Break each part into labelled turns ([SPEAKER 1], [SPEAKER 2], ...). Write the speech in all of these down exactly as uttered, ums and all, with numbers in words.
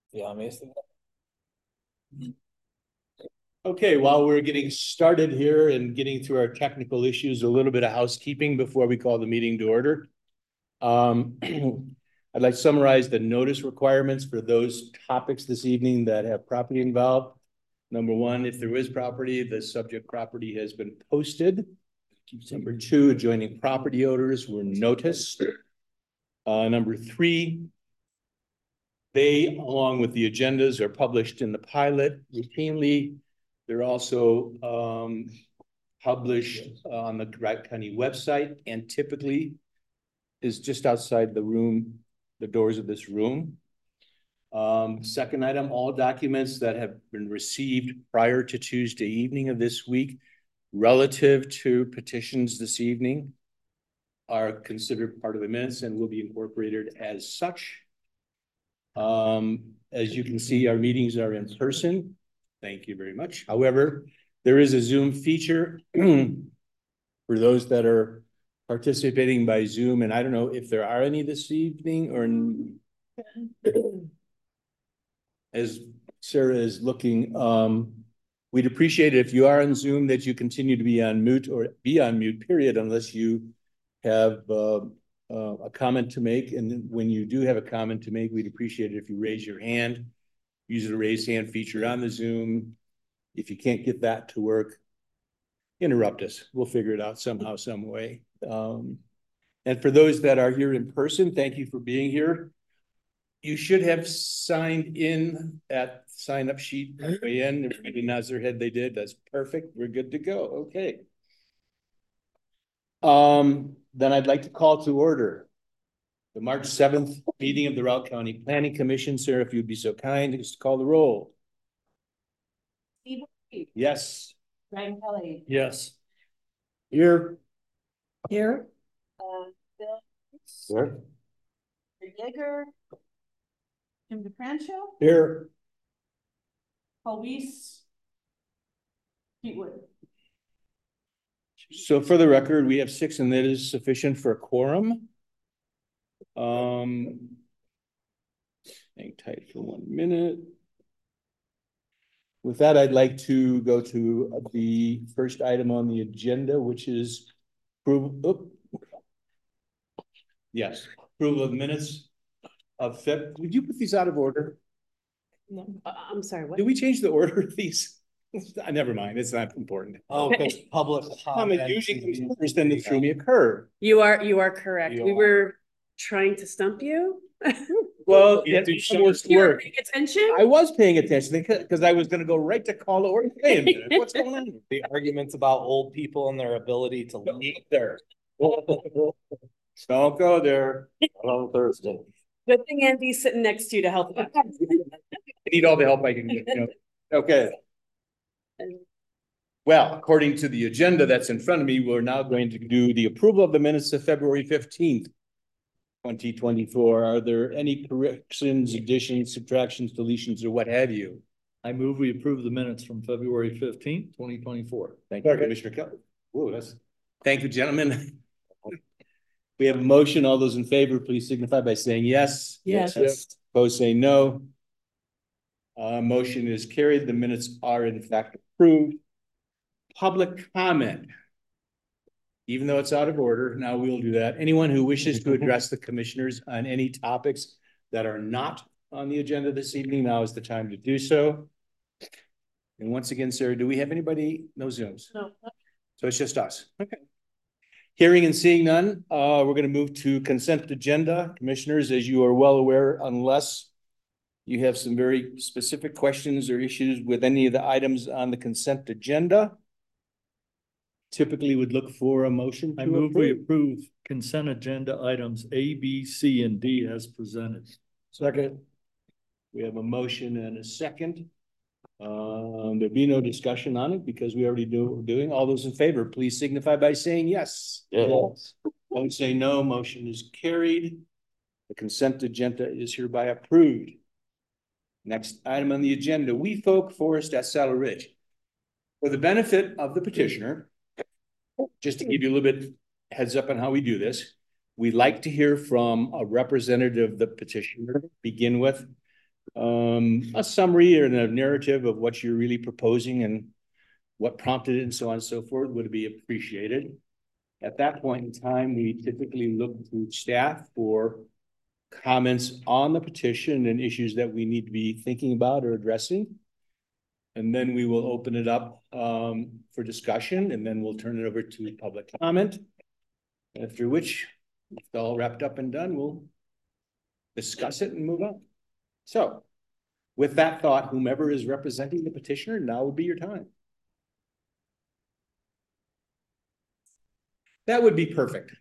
[SPEAKER 1] Yeah, Mason.
[SPEAKER 2] Okay, while we're getting started here and getting through our technical issues, a little bit of housekeeping before we call the meeting to order. Um, I'd like to summarize the notice requirements for those topics this evening that have property involved. Number one, if there is property, the subject property has been posted. Number two, adjoining property owners were noticed. Uh, number three, they, along with the agendas, are published in the pilot routinely. They're also um, published on the Wright County website and typically is just outside the room, the doors of this room. Um, second item, all documents that have been received prior to Tuesday evening of this week relative to petitions this evening are considered part of the minutes and will be incorporated as such. Um, as you can see, our meetings are in person. Thank you very much. However, there is a Zoom feature for those that are participating by Zoom, and I don't know if there are any this evening or as Sarah is looking, um, we'd appreciate it if you are on Zoom that you continue to be on mute or be on mute, period, unless you have uh, uh, a comment to make. And when you do have a comment to make, we'd appreciate it if you raise your hand. Use the raise hand feature on the Zoom. If you can't get that to work, interrupt us. We'll figure it out somehow, some way. Um, and for those that are here in person, thank you for being here. You should have signed in at sign up sheet way in. Everybody nods their head. They did. That's perfect. We're good to go. Okay. Um, then I'd like to call to order the March seventh meeting of the Routt County Planning Commission. Sarah, if you'd be so kind, just call the roll.
[SPEAKER 3] Steve Reed.
[SPEAKER 2] Yes.
[SPEAKER 3] Ryan Kelly.
[SPEAKER 1] Yes.
[SPEAKER 2] Here.
[SPEAKER 3] Here. Uh, Bill.
[SPEAKER 2] Here.
[SPEAKER 3] Yeager. Jim DeFranco.
[SPEAKER 2] Here.
[SPEAKER 3] Paul Weiss. Pete Wood.
[SPEAKER 2] So for the record, we have six and that is sufficient for a quorum. Um, hang tight for one minute. With that, I'd like to go to the first item on the agenda, which is approval. Yes, approval of minutes of Feb. Did you put these out of order?
[SPEAKER 3] No, uh, I'm sorry. What?
[SPEAKER 2] Did we change the order of these? Never mind. It's not important.
[SPEAKER 1] Oh, because public comment
[SPEAKER 2] usually first, then it threw me a curve.
[SPEAKER 4] You are you are correct.
[SPEAKER 2] You
[SPEAKER 4] we
[SPEAKER 2] are.
[SPEAKER 4] were trying to stump you.
[SPEAKER 2] Well,
[SPEAKER 4] you
[SPEAKER 2] it was work.
[SPEAKER 4] paying attention.
[SPEAKER 2] I was paying attention because I was going to go right to call the order. Wait a minute, what's going on?
[SPEAKER 1] the arguments about old people and their ability to lead
[SPEAKER 2] there. Don't go there.
[SPEAKER 1] on Thursday.
[SPEAKER 4] Good thing Andy's sitting next to you to help.
[SPEAKER 2] I need all the help I can get. You know? Okay. Well, according to the agenda that's in front of me, we're now going to do the approval of the minutes of February fifteenth, twenty twenty-four. Are there any corrections, additions, subtractions, deletions, or what have you?
[SPEAKER 5] I move we approve the minutes from February fifteenth, twenty twenty-four.
[SPEAKER 2] Thank you, Commissioner Kelly. Whoa, that's, thank you, gentlemen. We have a motion. All those in favor, please signify by saying yes.
[SPEAKER 4] Yes.
[SPEAKER 2] Yes. Opposed, say no. Uh, motion is carried. The minutes are in fact approved. Public comment. Even though it's out of order, now we'll do that. Anyone who wishes to address the commissioners on any topics that are not on the agenda this evening, now is the time to do so. And once again, Sarah, do we have anybody? No Zooms?
[SPEAKER 3] No.
[SPEAKER 2] So it's just us. Okay. Hearing and seeing none, uh, we're going to move to consent agenda. Commissioners, as you are well aware, unless you have some very specific questions or issues with any of the items on the consent agenda, typically would look for a motion to
[SPEAKER 5] I move
[SPEAKER 2] approve.
[SPEAKER 5] we approve consent agenda items A, B, C, and D as presented.
[SPEAKER 2] Second. We have a motion and a second. Um, there'd be no discussion on it because we already do what we're doing. All those in favor, please signify by saying yes.
[SPEAKER 1] Yes.
[SPEAKER 2] Don't say no. Motion is carried. The consent agenda is hereby approved. Next item on the agenda, We Folk Forest at Saddle Ridge. For the benefit of the petitioner, just to give you a little bit heads up on how we do this, we like to hear from a representative of the petitioner, begin with. um, a summary and a narrative of what you're really proposing and what prompted it and so on and so forth would be appreciated. At that point in time, we typically look to staff for comments on the petition and issues that we need to be thinking about or addressing. And then we will open it up um, for discussion, and then we'll turn it over to public comment. After which, if it's all wrapped up and done, we'll discuss it and move on. So with that thought, whomever is representing the petitioner, now would be your time. That would be perfect.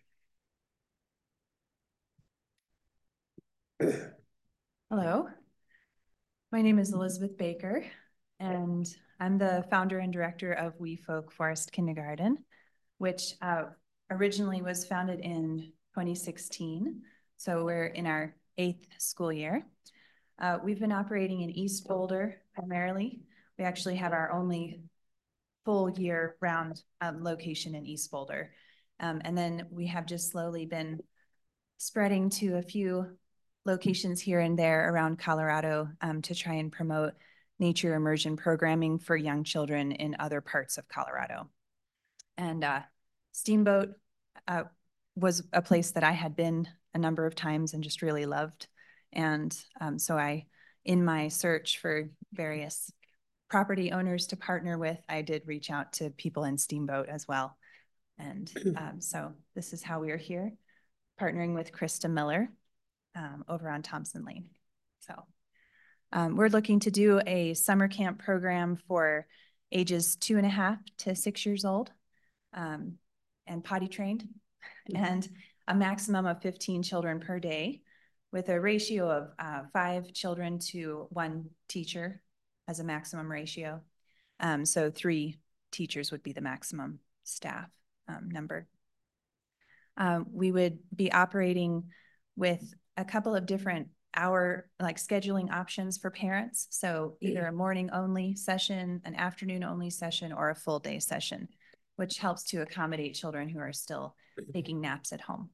[SPEAKER 6] Hello, my name is Elizabeth Baker, and I'm the founder and director of We Folk Forest Kindergarten, which uh, originally was founded in twenty sixteen. So we're in our eighth school year. Uh, we've been operating in East Boulder primarily. We actually have our only full year round um, location in East Boulder. Um, and then we have just slowly been spreading to a few locations here and there around Colorado um, to try and promote nature immersion programming for young children in other parts of Colorado. And uh, Steamboat uh, was a place that I had been a number of times and just really loved. And um, so I, in my search for various property owners to partner with, I did reach out to people in Steamboat as well. And um, so this is how we are here, partnering with Krista Miller um, over on Thompson Lane. So um, we're looking to do a summer camp program for ages two and a half to six years old um, and potty trained, and a maximum of fifteen children per day with a ratio of uh, five children to one teacher as a maximum ratio. Um, so three teachers would be the maximum staff um, number. Um, we would be operating with a couple of different hour, like scheduling options for parents. So either a morning only session, an afternoon only session, or a full day session, which helps to accommodate children who are still taking naps at home.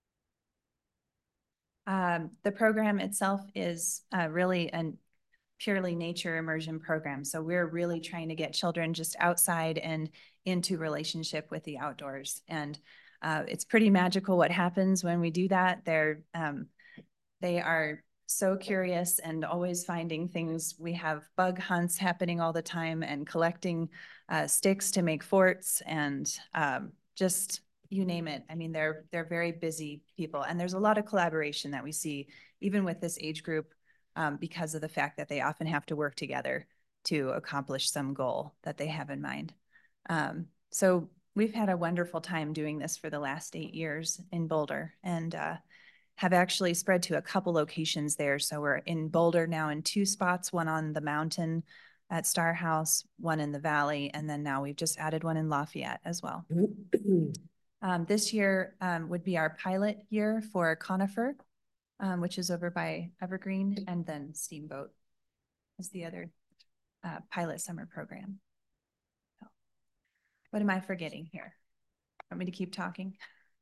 [SPEAKER 6] Um, the program itself is uh, really a purely nature immersion program. So we're really trying to get children just outside and into relationship with the outdoors. And uh, it's pretty magical what happens when we do that. They're, um, they are so curious and always finding things. We have bug hunts happening all the time and collecting uh, sticks to make forts and um, just you name it. I mean, they're they're very busy people, and there's a lot of collaboration that we see even with this age group um, because of the fact that they often have to work together to accomplish some goal that they have in mind. Um, so we've had a wonderful time doing this for the last eight years in Boulder, and uh, have actually spread to a couple locations there. So we're in Boulder now in two spots, one on the mountain at Star House, one in the valley, and then now we've just added one in Lafayette as well. Um, this year um, would be our pilot year for Conifer, um, which is over by Evergreen, and then Steamboat is the other uh, pilot summer program. So, what am I forgetting here? Want me to keep talking?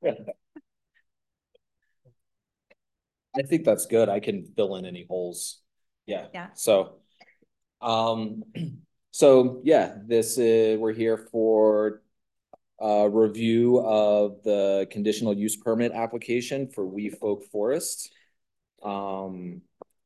[SPEAKER 1] I think that's good. I can fill in any holes. Yeah.
[SPEAKER 6] Yeah.
[SPEAKER 1] So, um, so yeah, this is, we're here for a review of the conditional use permit application for We Folk Forest. Um,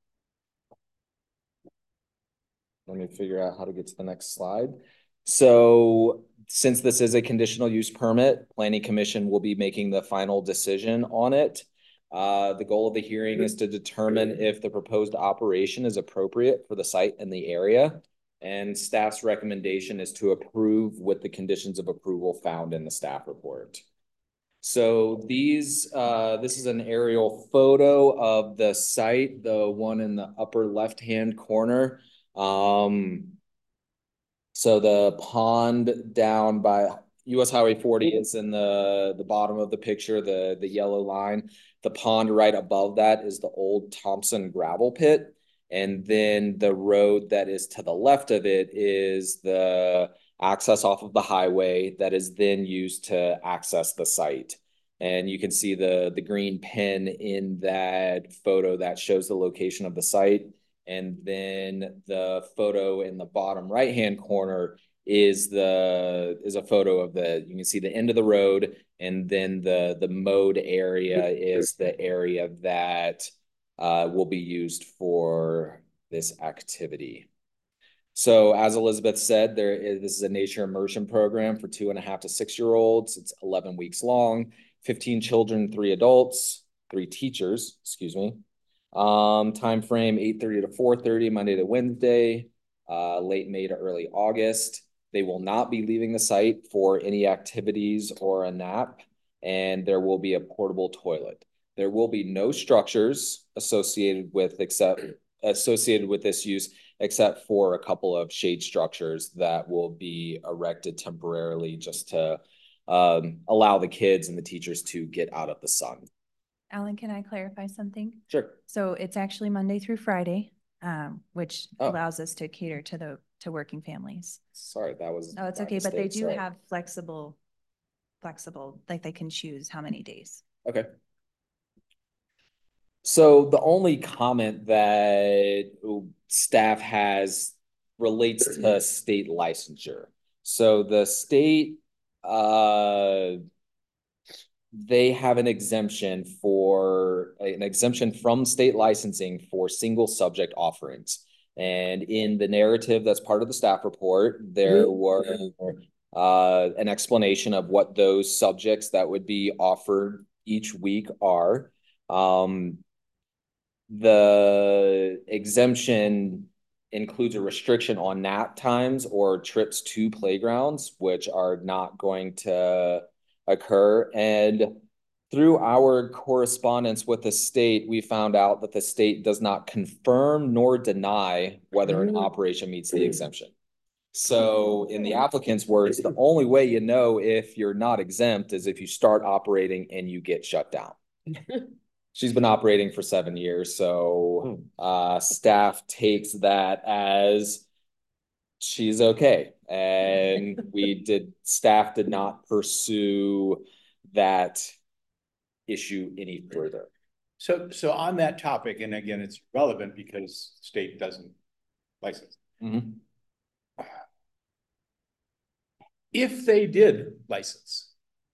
[SPEAKER 1] let me figure out how to get to the next slide. So since this is a conditional use permit, Planning Commission will be making the final decision on it. Uh, the goal of the hearing is to determine if the proposed operation is appropriate for the site and the area. And staff's recommendation is to approve with the conditions of approval found in the staff report. So these, uh, this is an aerial photo of the site, the one in the upper left-hand corner. Um, so the pond down by U S Highway forty is in the, the bottom of the picture, the, the yellow line. The pond right above that is the old Thompson gravel pit. And then the road that is to the left of it is the access off of the highway that is then used to access the site. And you can see the, the green pin in that photo that shows the location of the site. And then the photo in the bottom right-hand corner is the is a photo of the, you can see the end of the road, and then the the mode area is the area that uh, will be used for this activity. So as Elizabeth said, there is, this is a nature immersion program for two and a half to six year olds. It's eleven weeks long, fifteen children, three adults, three teachers, excuse me. Um, time frame eight thirty to four thirty, Monday to Wednesday, uh, late May to early August. They will not be leaving the site for any activities or a nap, and there will be a portable toilet. There will be no structures associated with except associated with this use, except for a couple of shade structures that will be erected temporarily just to um, allow the kids and the teachers to get out of the sun.
[SPEAKER 6] Alan, can I clarify something?
[SPEAKER 1] Sure.
[SPEAKER 6] So it's actually Monday through Friday, um, which
[SPEAKER 1] Oh.
[SPEAKER 6] allows us to cater to the to working families.
[SPEAKER 1] Sorry, that was.
[SPEAKER 6] Oh, it's
[SPEAKER 1] my
[SPEAKER 6] okay, but they
[SPEAKER 1] mistake,
[SPEAKER 6] do
[SPEAKER 1] sorry.
[SPEAKER 6] have flexible, flexible, like they can choose how many days.
[SPEAKER 1] Okay. So the only comment that staff has relates to state licensure. So the state, uh, they have an exemption for an exemption from state licensing for single subject offerings. And in the narrative that's part of the staff report, there were uh, an explanation of what those subjects that would be offered each week are. Um, the exemption includes a restriction on nap times or trips to playgrounds, which are not going to occur. And through our correspondence with the state, we found out that the state does not confirm nor deny whether an operation meets the exemption. So in the applicant's words, the only way you know if you're not exempt is if you start operating and you get shut down. She's been operating for seven years, so uh, staff takes that as she's okay. And we did, staff did not pursue that issue any further.
[SPEAKER 2] So, so on that topic, and again, it's relevant because state doesn't license.
[SPEAKER 1] Mm-hmm.
[SPEAKER 2] If they did license,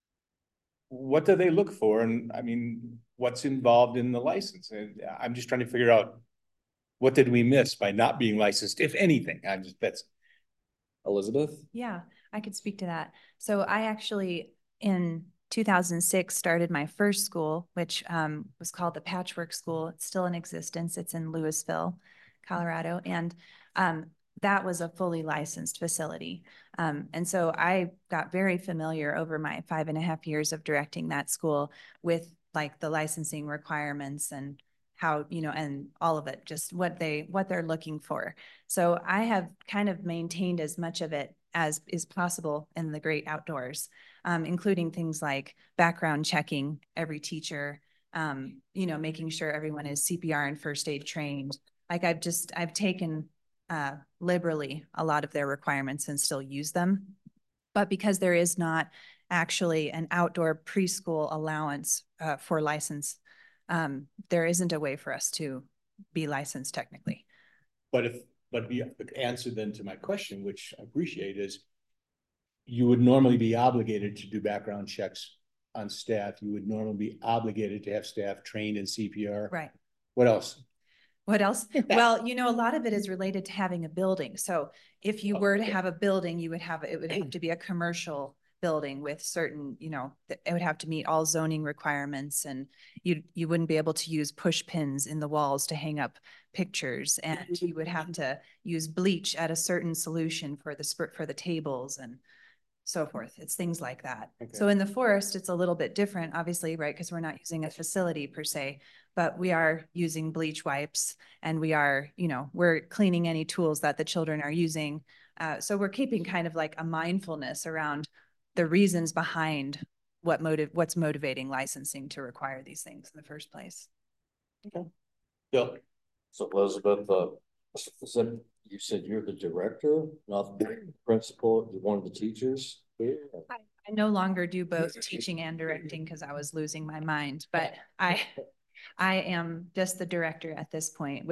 [SPEAKER 2] what do they look for? And I mean, what's involved in the license? And I'm just trying to figure out, what did we miss by not being licensed, if anything? I'm just, that's.
[SPEAKER 1] Elizabeth?
[SPEAKER 6] Yeah, I could speak to that. So I actually, in two thousand six, started my first school, which um, was called the Patchwork School. It's still in existence. It's in Louisville, Colorado. And um, that was a fully licensed facility. Um, and so I got very familiar over my five and a half years of directing that school with like the licensing requirements and how, you know, and all of it, just what they, what they're looking for. So I have kind of maintained as much of it as is possible in the great outdoors, um, including things like background checking every teacher, um, you know, making sure everyone is C P R and first aid trained. Like I've just, I've taken uh, liberally a lot of their requirements and still use them. But because there is not actually an outdoor preschool allowance uh, for license, um, there isn't a way for us to be licensed technically.
[SPEAKER 2] But if, but the answer then to my question, which I appreciate, is you would normally be obligated to do background checks on staff. You would normally be obligated to have staff trained in C P R.
[SPEAKER 6] Right.
[SPEAKER 2] What else?
[SPEAKER 6] What else? Well, you know, a lot of it is related to having a building. So if you were to have a building, you would have, it would have to be a commercial building with certain, you know, it would have to meet all zoning requirements, and you you wouldn't be able to use push pins in the walls to hang up pictures, and you would have to use bleach at a certain solution for the spurt for the tables and so forth. It's things like that. Okay. So in the forest, it's a little bit different, obviously, right? Because we're not using a facility per se, but we are using bleach wipes, and we are, you know, we're cleaning any tools that the children are using. Uh, so we're keeping kind of like a mindfulness around the reasons behind what motive, what's motivating licensing to require these things in the first place.
[SPEAKER 2] Okay. Bill.
[SPEAKER 5] So Elizabeth, uh, said, you said you're the director, not the principal, you're one of the teachers here?
[SPEAKER 6] I, I no longer do both teaching and directing because I was losing my mind, but I, I am just the director at this point, which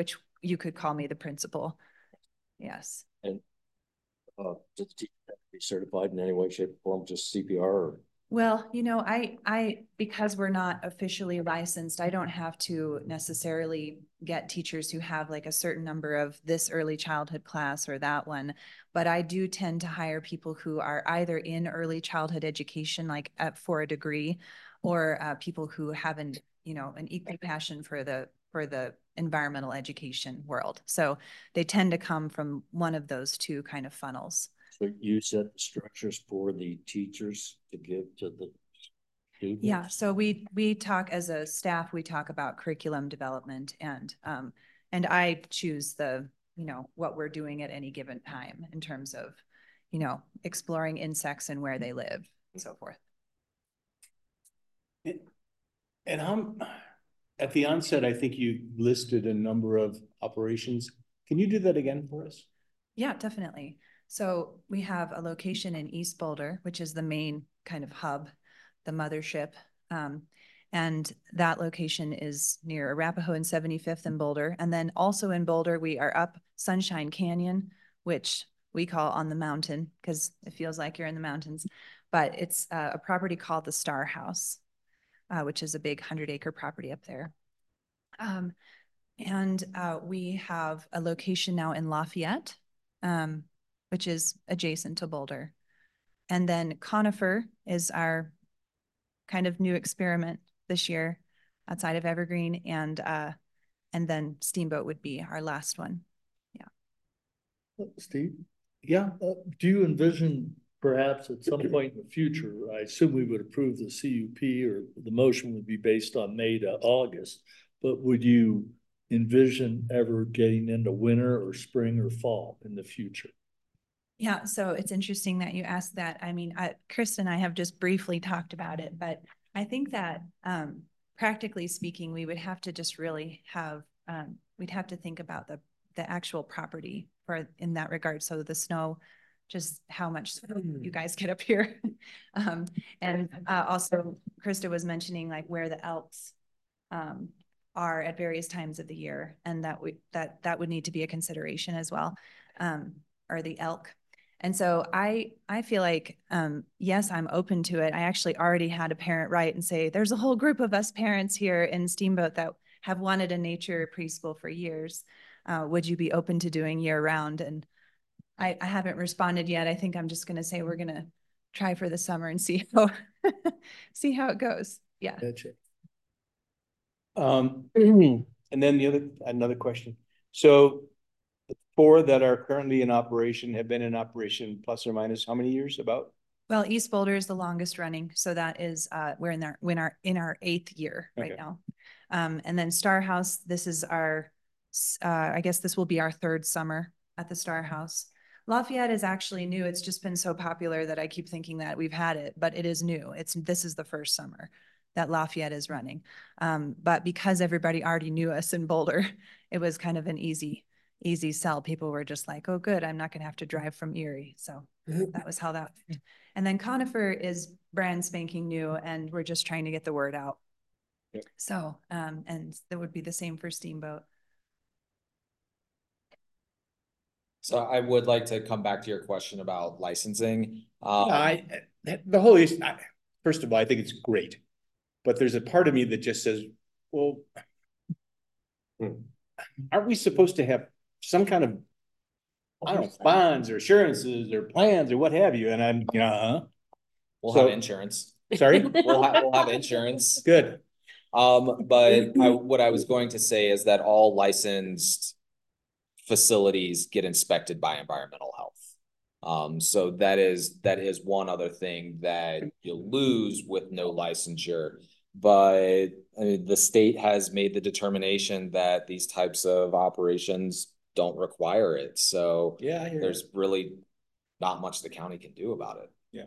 [SPEAKER 6] you could call me the principal. Yes.
[SPEAKER 5] And uh, did the teacher have to be certified in any way, shape, or form, just C P R or?
[SPEAKER 6] Well, you know, I, I, because we're not officially licensed, I don't have to necessarily get teachers who have like a certain number of this early childhood class or that one. But I do tend to hire people who are either in early childhood education, like at, for a degree, or uh, people who have an, you know, an equal passion for the, for the environmental education world. So they tend to come from one of those two kind of funnels.
[SPEAKER 5] So you set the structures for the teachers to give to the students?
[SPEAKER 6] Yeah, so we we talk as a staff, we talk about curriculum development and um and I choose the, you know, what we're doing at any given time in terms of, you know, exploring insects and where they live and so forth.
[SPEAKER 2] And I'm, at the onset, I think you listed a number of operations. Can you do that again for us?
[SPEAKER 6] Yeah, definitely. So we have a location in East Boulder, which is the main kind of hub, the mothership. Um, and that location is near Arapahoe and seventy-fifth in Boulder. And then also in Boulder, we are up Sunshine Canyon, which we call on the mountain because it feels like you're in the mountains. But it's uh, a property called the Star House, uh, which is a big hundred acre property up there. Um, and uh, we have a location now in Lafayette, um, which is adjacent to Boulder. And then Conifer is our kind of new experiment this year outside of Evergreen. And, uh, and then Steamboat would be our last one. Yeah.
[SPEAKER 7] Steve,
[SPEAKER 2] Yeah.
[SPEAKER 7] uh, do you envision perhaps at some point in the future, I assume we would approve the C U P or the motion would be based on May to August, but would you envision ever getting into winter or spring or fall in the future?
[SPEAKER 6] Yeah, so it's interesting that you asked that. I mean, I, Chris and I have just briefly talked about it, but I think that um, practically speaking, we would have to just really have, um, we'd have to think about the, the actual property for in that regard. So the snow, just how much you guys get up here. um, and uh, also Krista was mentioning like where the elks um, are at various times of the year. And that would, that, that would need to be a consideration as well. Um, or the elk. And so I, I feel like, um, yes, I'm open to it. I actually already had a parent write and say, there's a whole group of us parents here in Steamboat that have wanted a nature preschool for years. Uh, would you be open to doing year round? And I, I haven't responded yet. I think I'm just going to say, we're going to try for the summer and see how, see how it goes. Yeah.
[SPEAKER 7] Gotcha.
[SPEAKER 2] Um, and then the other, another question. So the four that are currently in operation have been in operation plus or minus how many years about?
[SPEAKER 6] Well, East Boulder is the longest running. So that is, uh, we're in our, in our, in our eighth year right
[SPEAKER 2] Okay.
[SPEAKER 6] now. Um, and then Star House, this is our, uh, I guess this will be our third summer at the Star House. Lafayette is actually new. It's just been so popular that I keep thinking that we've had it, but it is new. It's, this is the first summer that Lafayette is running. Um, but because everybody already knew us in Boulder, it was kind of an easy, easy sell. People were just like, oh, good, I'm not going to have to drive from Erie. So that was how that. And then Conifer is brand spanking new, and we're just trying to get the word out. Yep. So, um, and that would be the same for Steamboat.
[SPEAKER 1] So I would like to come back to your question about licensing. Um,
[SPEAKER 2] I, the whole issue, I, first of all, I think it's great, but there's a part of me that just says, well, aren't we supposed to have some kind of, I don't know, bonds or assurances or plans or what have you? And I'm, you know, uh,
[SPEAKER 1] we'll
[SPEAKER 2] so,
[SPEAKER 1] have insurance.
[SPEAKER 2] Sorry?
[SPEAKER 1] We'll have, we'll have insurance.
[SPEAKER 2] Good.
[SPEAKER 1] Um, but I, what I was going to say is that all licensed facilities get inspected by environmental health. Um, so that is, that is one other thing that you'll lose with no licensure. But I mean, the state has made the determination that these types of operations don't require it. So
[SPEAKER 2] yeah,
[SPEAKER 1] there's really not much the county can do about it.
[SPEAKER 2] Yeah.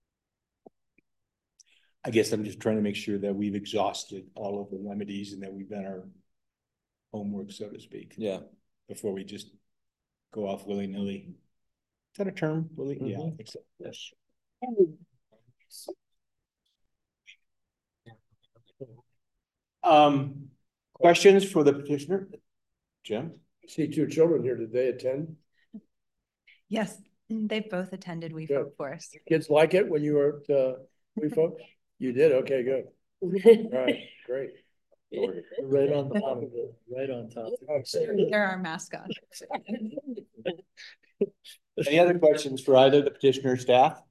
[SPEAKER 2] I guess I'm just trying to make sure that we've exhausted all of the remedies and that we've done our homework, so to speak.
[SPEAKER 1] Yeah.
[SPEAKER 2] Before we just go off willy-nilly. Is that a term? Willy? Mm-hmm. Yeah, I think so.
[SPEAKER 5] Yes.
[SPEAKER 2] Um, questions for the petitioner? Jim?
[SPEAKER 8] See two children here. Did they attend?
[SPEAKER 6] Yes, they've both attended We
[SPEAKER 8] Good.
[SPEAKER 6] Folk Forest.
[SPEAKER 8] Kids like it when you were at, uh, We Folks? You did? Okay, good. Right, great.
[SPEAKER 7] Right on top of it, right on top. of it.
[SPEAKER 6] They're our mascot.
[SPEAKER 2] Any other questions for either the petitioner or staff?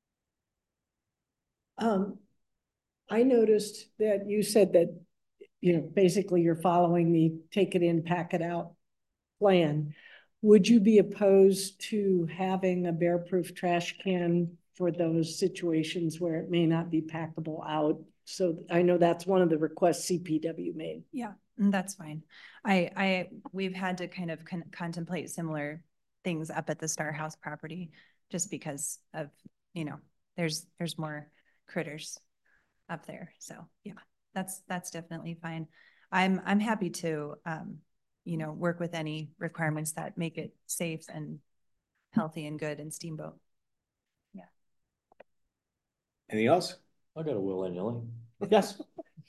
[SPEAKER 9] Um, I noticed that you said that, you know, basically you're following the take it in, pack it out plan. Would you be opposed to having a bear-proof trash can for those situations where it may not be packable out? So I know that's one of the requests C P W made.
[SPEAKER 6] Yeah, mm, that's fine. I, I, we've had to kind of con contemplate similar things up at the Star House property, just because of, you know, there's, there's more critters up there. So yeah, that's, that's definitely fine. I'm, I'm happy to, um, you know, work with any requirements that make it safe and healthy and good in Steamboat. Yeah.
[SPEAKER 2] Anything else?
[SPEAKER 5] I got a willy-nilly.
[SPEAKER 2] Yes.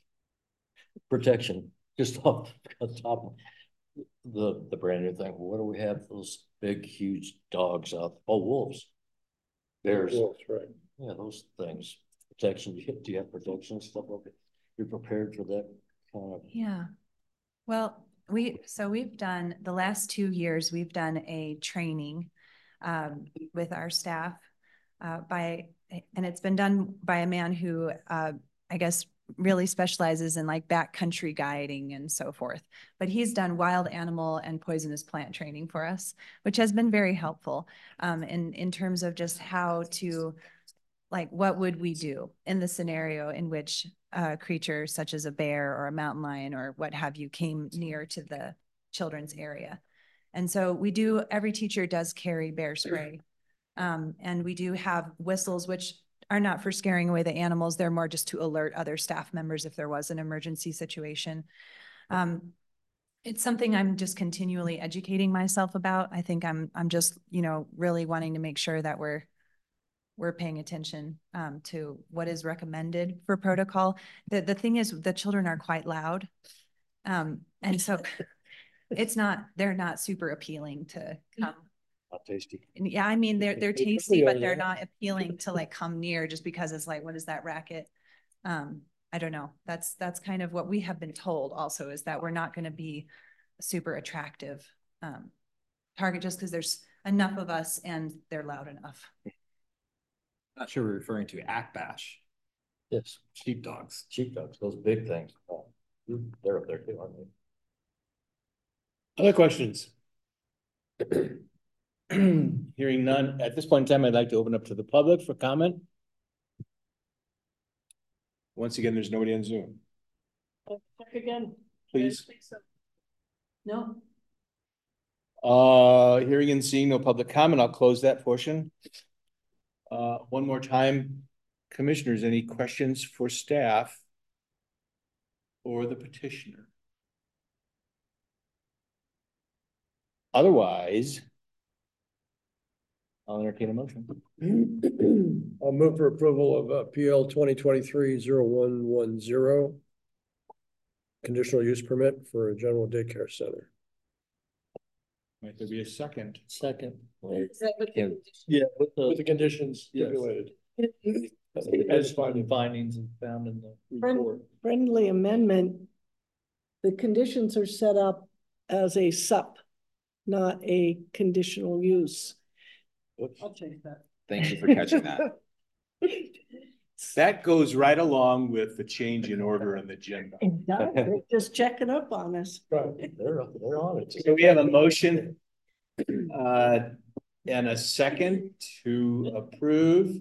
[SPEAKER 5] Protection, just off the top. The, the brand new thing, what do we have those big, huge dogs out? Oh, wolves. Bears.
[SPEAKER 8] Wolves, right.
[SPEAKER 5] Yeah, those things. Protection, do you, do you have protection stuff like it? You're prepared for that kind of?
[SPEAKER 6] Yeah. Well, we, so we've done, the last two years, we've done a training um, with our staff uh, by, and it's been done by a man who uh, I guess really specializes in like backcountry guiding and so forth. But he's done wild animal and poisonous plant training for us, which has been very helpful um, in, in terms of just how to, like, what would we do in the scenario in which a creature such as a bear or a mountain lion or what have you came near to the children's area. And so we do, every teacher does carry bear spray. Um, and we do have whistles, which are not for scaring away the animals. They're more just to alert other staff members if there was an emergency situation. Um, it's something I'm just continually educating myself about. I think I'm, I'm just, you know, really wanting to make sure that we're, we're paying attention um, to what is recommended for protocol. The, the thing is the children are quite loud. Um, and so it's not, they're not super appealing to come.
[SPEAKER 5] Not tasty.
[SPEAKER 6] Yeah, I mean, they're, they're tasty, but they're not appealing to like come near just because it's like, what is that racket? Um, I don't know. That's, that's kind of what we have been told also, is that we're not going to be a super attractive um, target just because there's enough of us and they're loud enough.
[SPEAKER 1] Not sure we're referring to Akbash.
[SPEAKER 5] Yes,
[SPEAKER 1] Sheepdogs.
[SPEAKER 5] sheepdogs, those big things. Oh, they're up there too, aren't they?
[SPEAKER 2] Other questions? Hearing none, at this point in time, I'd like to open up to the public for comment. Once again, there's nobody on Zoom.
[SPEAKER 3] Check again.
[SPEAKER 2] Please.
[SPEAKER 3] No.
[SPEAKER 2] Uh, hearing and seeing no public comment, I'll close that portion. Uh, one more time, commissioners, any questions for staff or the petitioner? Otherwise, I'll entertain a motion.
[SPEAKER 8] I'll move for approval of uh, P L twenty twenty-three oh one one zero. Conditional use permit for a general daycare center.
[SPEAKER 2] Might there be a second?
[SPEAKER 7] Second.
[SPEAKER 3] Is that what
[SPEAKER 5] Can-
[SPEAKER 7] Yeah, with
[SPEAKER 8] With the
[SPEAKER 7] the,
[SPEAKER 8] conditions
[SPEAKER 7] Yes.
[SPEAKER 8] stipulated.
[SPEAKER 7] as finding findings and found in the report.
[SPEAKER 9] Friendly amendment, the conditions are set up as a S U P, not a conditional use.
[SPEAKER 3] I'll change that.
[SPEAKER 1] Thank you for catching that.
[SPEAKER 2] That goes right along with the change in order on the agenda.
[SPEAKER 9] It does. They're just checking up on us.
[SPEAKER 8] Right.
[SPEAKER 5] They're, they're on it.
[SPEAKER 2] So we have a motion uh, and a second to approve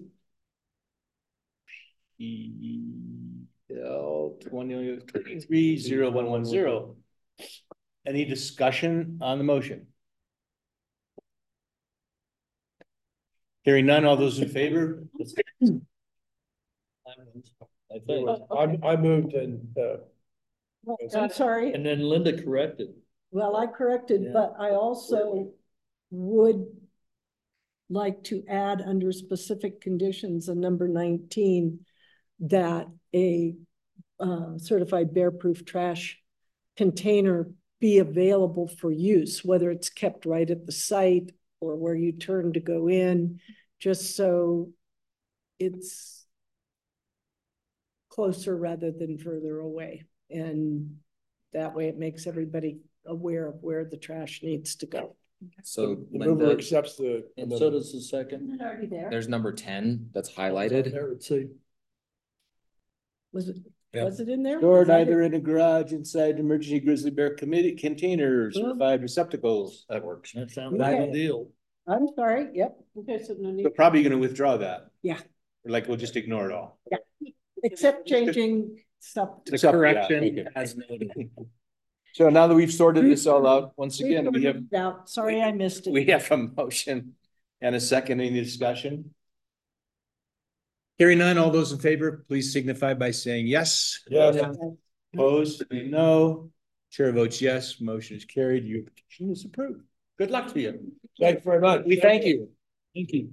[SPEAKER 2] P L twenty twenty-three zero one one zero. Any discussion on the motion? Hearing none, all those in favor?
[SPEAKER 7] I think.
[SPEAKER 8] I, I moved and, uh,
[SPEAKER 9] I'm sorry.
[SPEAKER 7] And then Linda corrected.
[SPEAKER 9] Well, I corrected,
[SPEAKER 7] Yeah.
[SPEAKER 9] but I also would like to add under specific conditions in number nineteen that a uh, certified bear-proof trash container be available for use, whether it's kept right at the site or where you turn to go in, just so it's closer rather than further away. And that way it makes everybody aware of where the trash needs to go.
[SPEAKER 1] So
[SPEAKER 8] The mover
[SPEAKER 1] Linda,
[SPEAKER 8] accepts the.
[SPEAKER 7] And so does the second.
[SPEAKER 3] It's already there.
[SPEAKER 1] there's number ten that's highlighted.
[SPEAKER 7] There, let's see.
[SPEAKER 9] Was it,
[SPEAKER 8] Yeah.
[SPEAKER 9] was it in there?
[SPEAKER 2] Stored
[SPEAKER 9] Was I
[SPEAKER 2] either
[SPEAKER 9] there?
[SPEAKER 2] in a garage, inside emergency grizzly bear committee containers,
[SPEAKER 9] Well-
[SPEAKER 2] certified receptacles.
[SPEAKER 5] That works.
[SPEAKER 7] That sounds
[SPEAKER 9] Okay.
[SPEAKER 7] like a deal.
[SPEAKER 9] I'm sorry, yep,
[SPEAKER 3] Okay, so no need.
[SPEAKER 2] But probably gonna withdraw that.
[SPEAKER 9] Yeah.
[SPEAKER 2] Or like, we'll just ignore it all.
[SPEAKER 9] except changing stuff.
[SPEAKER 2] The correction as noted. So now that we've sorted this all out, once again, we have,
[SPEAKER 9] Out, sorry, I missed it.
[SPEAKER 2] we have a motion and a second. Any discussion? Hearing none, all those in favor, please signify by saying yes.
[SPEAKER 8] Yes.
[SPEAKER 2] Opposed, no. Chair votes yes, motion is carried. Your petition is approved. Good luck to you.
[SPEAKER 8] Thanks very much.
[SPEAKER 2] We thank you.
[SPEAKER 7] Thank you.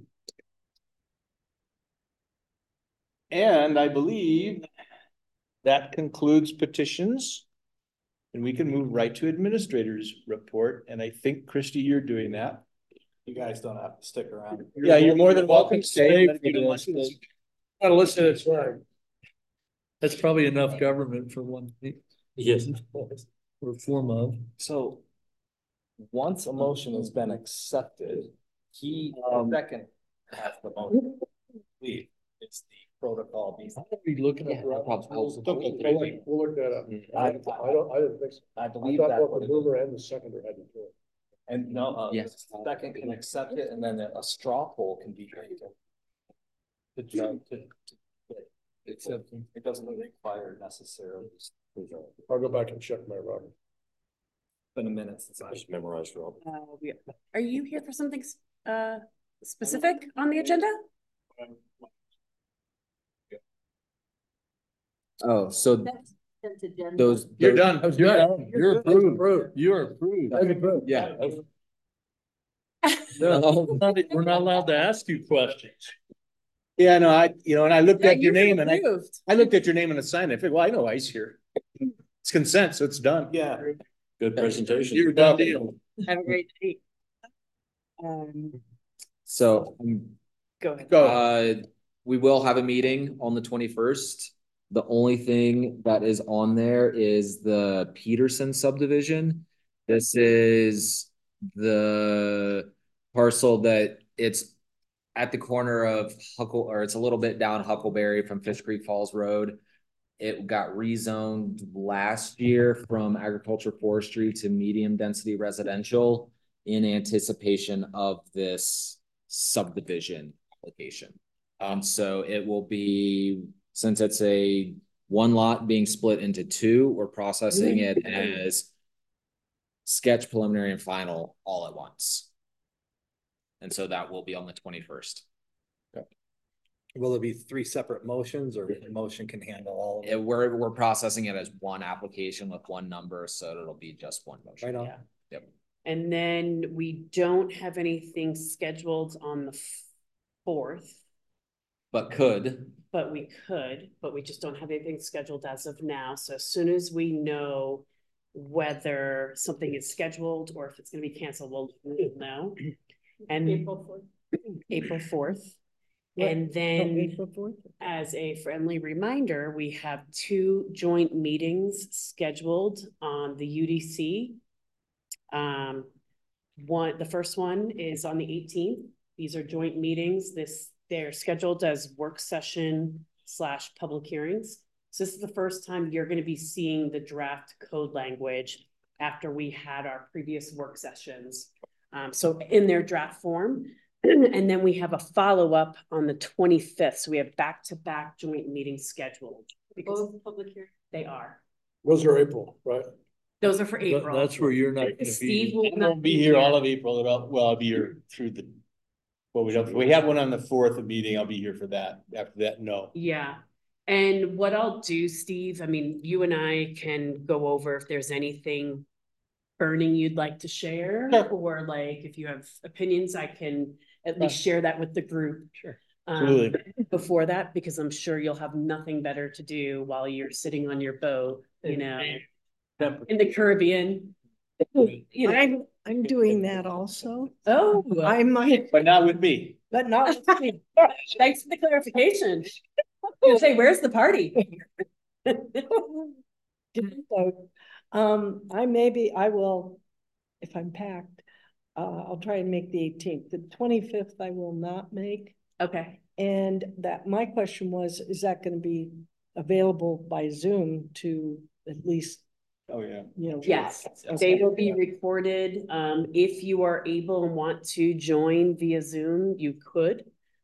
[SPEAKER 2] And I believe that concludes petitions. And we can move right to administrators report. And I think, Christy, you're doing that.
[SPEAKER 10] You guys don't have to stick around.
[SPEAKER 2] Yeah, you're more than welcome to stay.
[SPEAKER 7] Stay for this, but
[SPEAKER 8] Gotta listen to this line.
[SPEAKER 7] That's probably enough government for one. week.
[SPEAKER 5] Yes.
[SPEAKER 7] Or four months.
[SPEAKER 10] So once a motion has been accepted, he
[SPEAKER 7] Um,
[SPEAKER 10] second has the motion. Leave. It's the protocol.
[SPEAKER 7] Be looking
[SPEAKER 1] Yeah,
[SPEAKER 7] at.
[SPEAKER 1] no problem.
[SPEAKER 7] rules.
[SPEAKER 8] Okay, we'll look- we'll look that up. I, I don't, I didn't think so.
[SPEAKER 10] I
[SPEAKER 8] I
[SPEAKER 10] believe
[SPEAKER 8] thought
[SPEAKER 10] that.
[SPEAKER 8] both the mover and the seconder had to do it.
[SPEAKER 10] And no, uh,
[SPEAKER 1] Yes.
[SPEAKER 10] the second can accept it and then a straw poll can be taken. To judge, to, to, except it doesn't require necessarily.
[SPEAKER 8] I'll go back and check my Robert.
[SPEAKER 10] Been a minute since I.
[SPEAKER 5] Just memorize Rob.
[SPEAKER 4] Uh, we- Are you here for something uh specific on the agenda?
[SPEAKER 1] Oh, so
[SPEAKER 3] That's consent agenda.
[SPEAKER 1] those.
[SPEAKER 2] You're
[SPEAKER 1] those-
[SPEAKER 2] done.
[SPEAKER 7] You're, you're approved.
[SPEAKER 8] Approved.
[SPEAKER 7] You're approved.
[SPEAKER 8] That's approved.
[SPEAKER 1] Yeah.
[SPEAKER 7] No, we're not, we're not allowed to ask you questions.
[SPEAKER 2] Yeah, no, I, you know, and I looked
[SPEAKER 4] Yeah,
[SPEAKER 2] at your
[SPEAKER 4] you're
[SPEAKER 2] name and I,
[SPEAKER 4] approved.
[SPEAKER 2] I looked at your name and the sign. I figured, well, I know I's here. It's consent, so it's done.
[SPEAKER 10] Yeah.
[SPEAKER 5] Good presentation.
[SPEAKER 7] You're done deal.
[SPEAKER 4] Have a great day. Um,
[SPEAKER 1] So, um,
[SPEAKER 4] go ahead.
[SPEAKER 2] Go.
[SPEAKER 1] uh, we will have a meeting on the twenty-first. The only thing that is on there is the Peterson subdivision. This is the parcel that it's at the corner of Huckle, or it's a little bit down Huckleberry from Fish Creek Falls Road. It got rezoned last year from agriculture forestry to medium density residential in anticipation of this subdivision application. Um, so it will be, since it's a one lot being split into two, we're processing it as sketch, preliminary, and final all at once. And so that will be on the twenty-first.
[SPEAKER 10] Will it be three separate motions or a motion can handle all of it?
[SPEAKER 1] It, we're, we're processing it as one application with one number, so it'll be just one motion.
[SPEAKER 10] Right on.
[SPEAKER 4] Yeah.
[SPEAKER 1] Yep.
[SPEAKER 4] And then we don't have anything scheduled on the fourth,
[SPEAKER 1] But could,
[SPEAKER 4] but we could, but we just don't have anything scheduled as of now. So as soon as we know whether something is scheduled or if it's gonna be canceled, we'll we'll know. And
[SPEAKER 3] April fourth.
[SPEAKER 4] April fourth.
[SPEAKER 9] What?
[SPEAKER 4] And
[SPEAKER 9] Oh,
[SPEAKER 4] then
[SPEAKER 9] April fourth?
[SPEAKER 4] as a friendly reminder, we have two joint meetings scheduled on the U D C. Um, one, the first one is on the eighteenth. These are joint meetings. This, they're scheduled as work session slash public hearings. So this is the first time you're gonna be seeing the draft code language after we had our previous work sessions. Um, so in their draft form. And then we have a follow-up on the twenty-fifth. So we have back-to-back joint meetings scheduled. Because
[SPEAKER 3] Both public hearing.
[SPEAKER 4] they are.
[SPEAKER 8] Those are April, right?
[SPEAKER 4] Those are for
[SPEAKER 7] That-
[SPEAKER 4] April.
[SPEAKER 7] That's where you're not gonna
[SPEAKER 4] Steve
[SPEAKER 7] be.
[SPEAKER 4] will
[SPEAKER 2] I
[SPEAKER 4] not
[SPEAKER 2] won't be here all of April, at all. Well, I'll be here through the. Well, we don't, we have one on the fourth meeting. I'll be here for that. After that, no.
[SPEAKER 4] Yeah. And what I'll do, Steve, I mean, you and I can go over if there's anything burning you'd like to share,
[SPEAKER 2] Sure.
[SPEAKER 4] or like if you have opinions, I can at least share that with the group.
[SPEAKER 2] Sure.
[SPEAKER 4] Um,
[SPEAKER 2] Absolutely.
[SPEAKER 4] before that, because I'm sure you'll have nothing better to do while you're sitting on your boat, you know, in the Caribbean. You know.
[SPEAKER 9] I'm, I'm doing that also.
[SPEAKER 4] Oh,
[SPEAKER 9] I might,
[SPEAKER 2] But not with me.
[SPEAKER 9] but not with me.
[SPEAKER 4] thanks for the clarification. You say, where's the party?
[SPEAKER 9] So, um, I maybe, I will, if I'm packed, uh, I'll try and make the eighteenth. The twenty-fifth I will not make.
[SPEAKER 4] Okay.
[SPEAKER 9] And that, my question was, is that gonna be available by Zoom to at least,
[SPEAKER 2] Oh, yeah.
[SPEAKER 9] you know?
[SPEAKER 4] Yes, they
[SPEAKER 9] Okay.
[SPEAKER 4] will be recorded. Um, if you are able and want to join via Zoom, you could.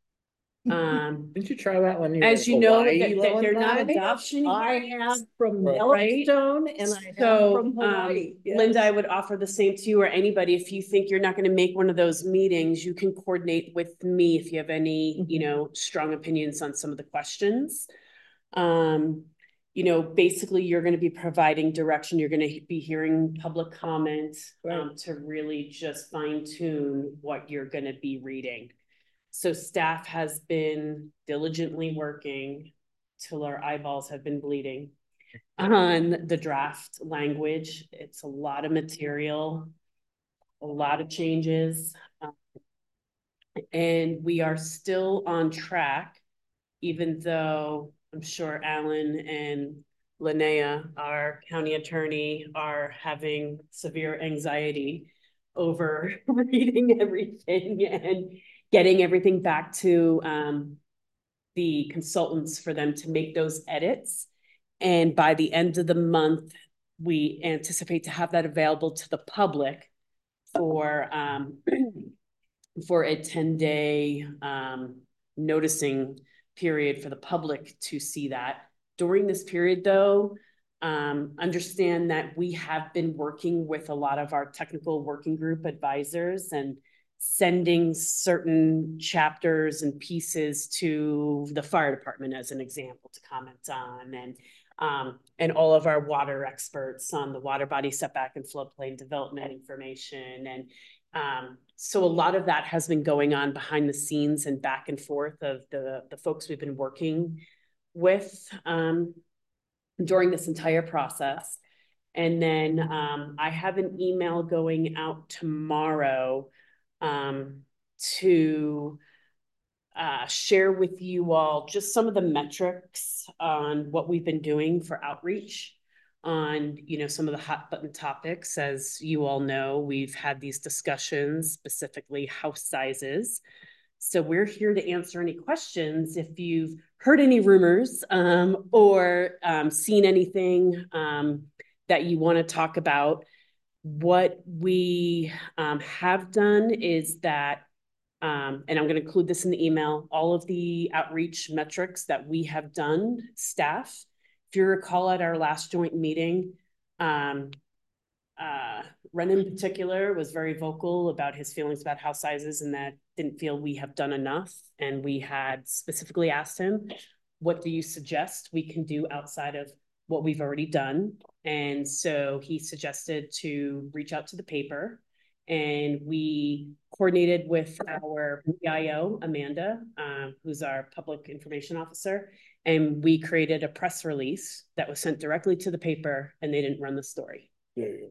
[SPEAKER 4] Um,
[SPEAKER 8] Didn't you try that when you?
[SPEAKER 4] as you know, that, that they're not
[SPEAKER 9] time?
[SPEAKER 4] adoption.
[SPEAKER 9] I
[SPEAKER 4] hearings,
[SPEAKER 9] have from
[SPEAKER 4] right?
[SPEAKER 9] Yellowstone and I have
[SPEAKER 4] So,
[SPEAKER 9] from Hawaii.
[SPEAKER 4] um,
[SPEAKER 9] yes.
[SPEAKER 4] Linda, I would offer the same to you or anybody. If you think you're not gonna make one of those meetings, you can coordinate with me if you have any, you know, strong opinions on some of the questions. Um, you know, basically, you're gonna be providing direction, you're gonna be hearing public comment, um, to really just fine tune what you're gonna be reading. So staff has been diligently working till our eyeballs have been bleeding on the draft language. It's a lot of material, a lot of changes. um, And we are still on track, even though I'm sure Alan and Linnea, our county attorney, are having severe anxiety over reading everything and getting everything back to um, the consultants for them to make those edits. And by the end of the month, we anticipate to have that available to the public for um, for a ten day um, noticing period for the public to see that. During this period, though, um, understand that we have been working with a lot of our technical working group advisors and sending certain chapters and pieces to the fire department as an example to comment on, and um, and all of our water experts on the water body setback and floodplain development information. And um, so a lot of that has been going on behind the scenes and back and forth of the, the folks we've been working with um, during this entire process. And then um, I have an email going out tomorrow um, to uh, share with you all just some of the metrics on what we've been doing for outreach on, you know, some of the hot button topics. As you all know, we've had these discussions, specifically house sizes. So we're here to answer any questions. If you've heard any rumors um, or um, seen anything um, that you want to talk about, what we um, have done is that Um, and I'm going to include this in the email, all of the outreach metrics that we have done, staff. If you recall at our last joint meeting, um, uh, Ren in particular was very vocal about his feelings about house sizes and that didn't feel we have done enough. And we had specifically asked him, what do you suggest we can do outside of what we've already done? And so he suggested to reach out to the paper. And we coordinated with our P I O, Amanda, um, who's our public information officer, and we created a press release that was sent directly to the paper, and they didn't run the story.
[SPEAKER 8] Yeah.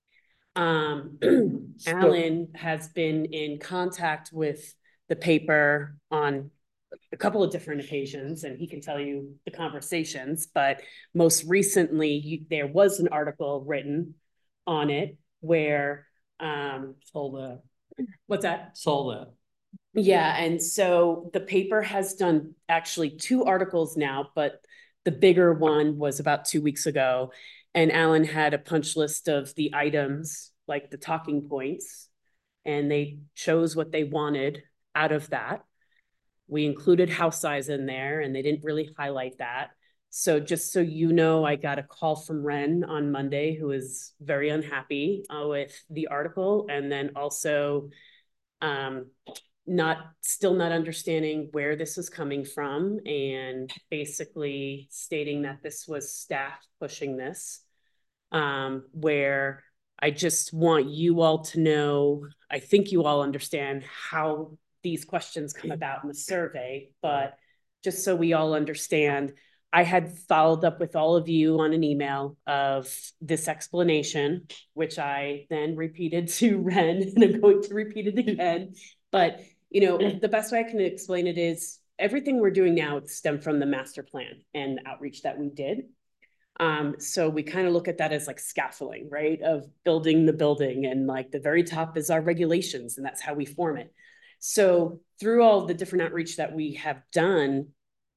[SPEAKER 4] Um, Alan has been in contact with the paper on a couple of different occasions, and he can tell you the conversations, but most recently you, there was an article written on it where um
[SPEAKER 7] Saw that.
[SPEAKER 4] what's that
[SPEAKER 7] Saw that.
[SPEAKER 4] yeah. And so the paper has done actually two articles now, but the bigger one was about two weeks ago, and Alan had a punch list of the items, like the talking points, and they chose what they wanted out of that. We included house size in there, and they didn't really highlight that. So just so you know, I got a call from Ren on Monday, who is very unhappy uh, with the article, and then also um, not still not understanding where this was coming from, and basically stating that this was staff pushing this, um, where I just want you all to know, I think you all understand how these questions come about in the survey, but just so we all understand, I had followed up with all of you on an email of this explanation, which I then repeated to Ren, and I'm going to repeat it again. But, you know, the best way I can explain it is everything we're doing now stemmed from the master plan and the outreach that we did. Um, so we kind of look at that as like scaffolding, right? Of building the building, and like the very top is our regulations, and that's how we form it. So through all the different outreach that we have done,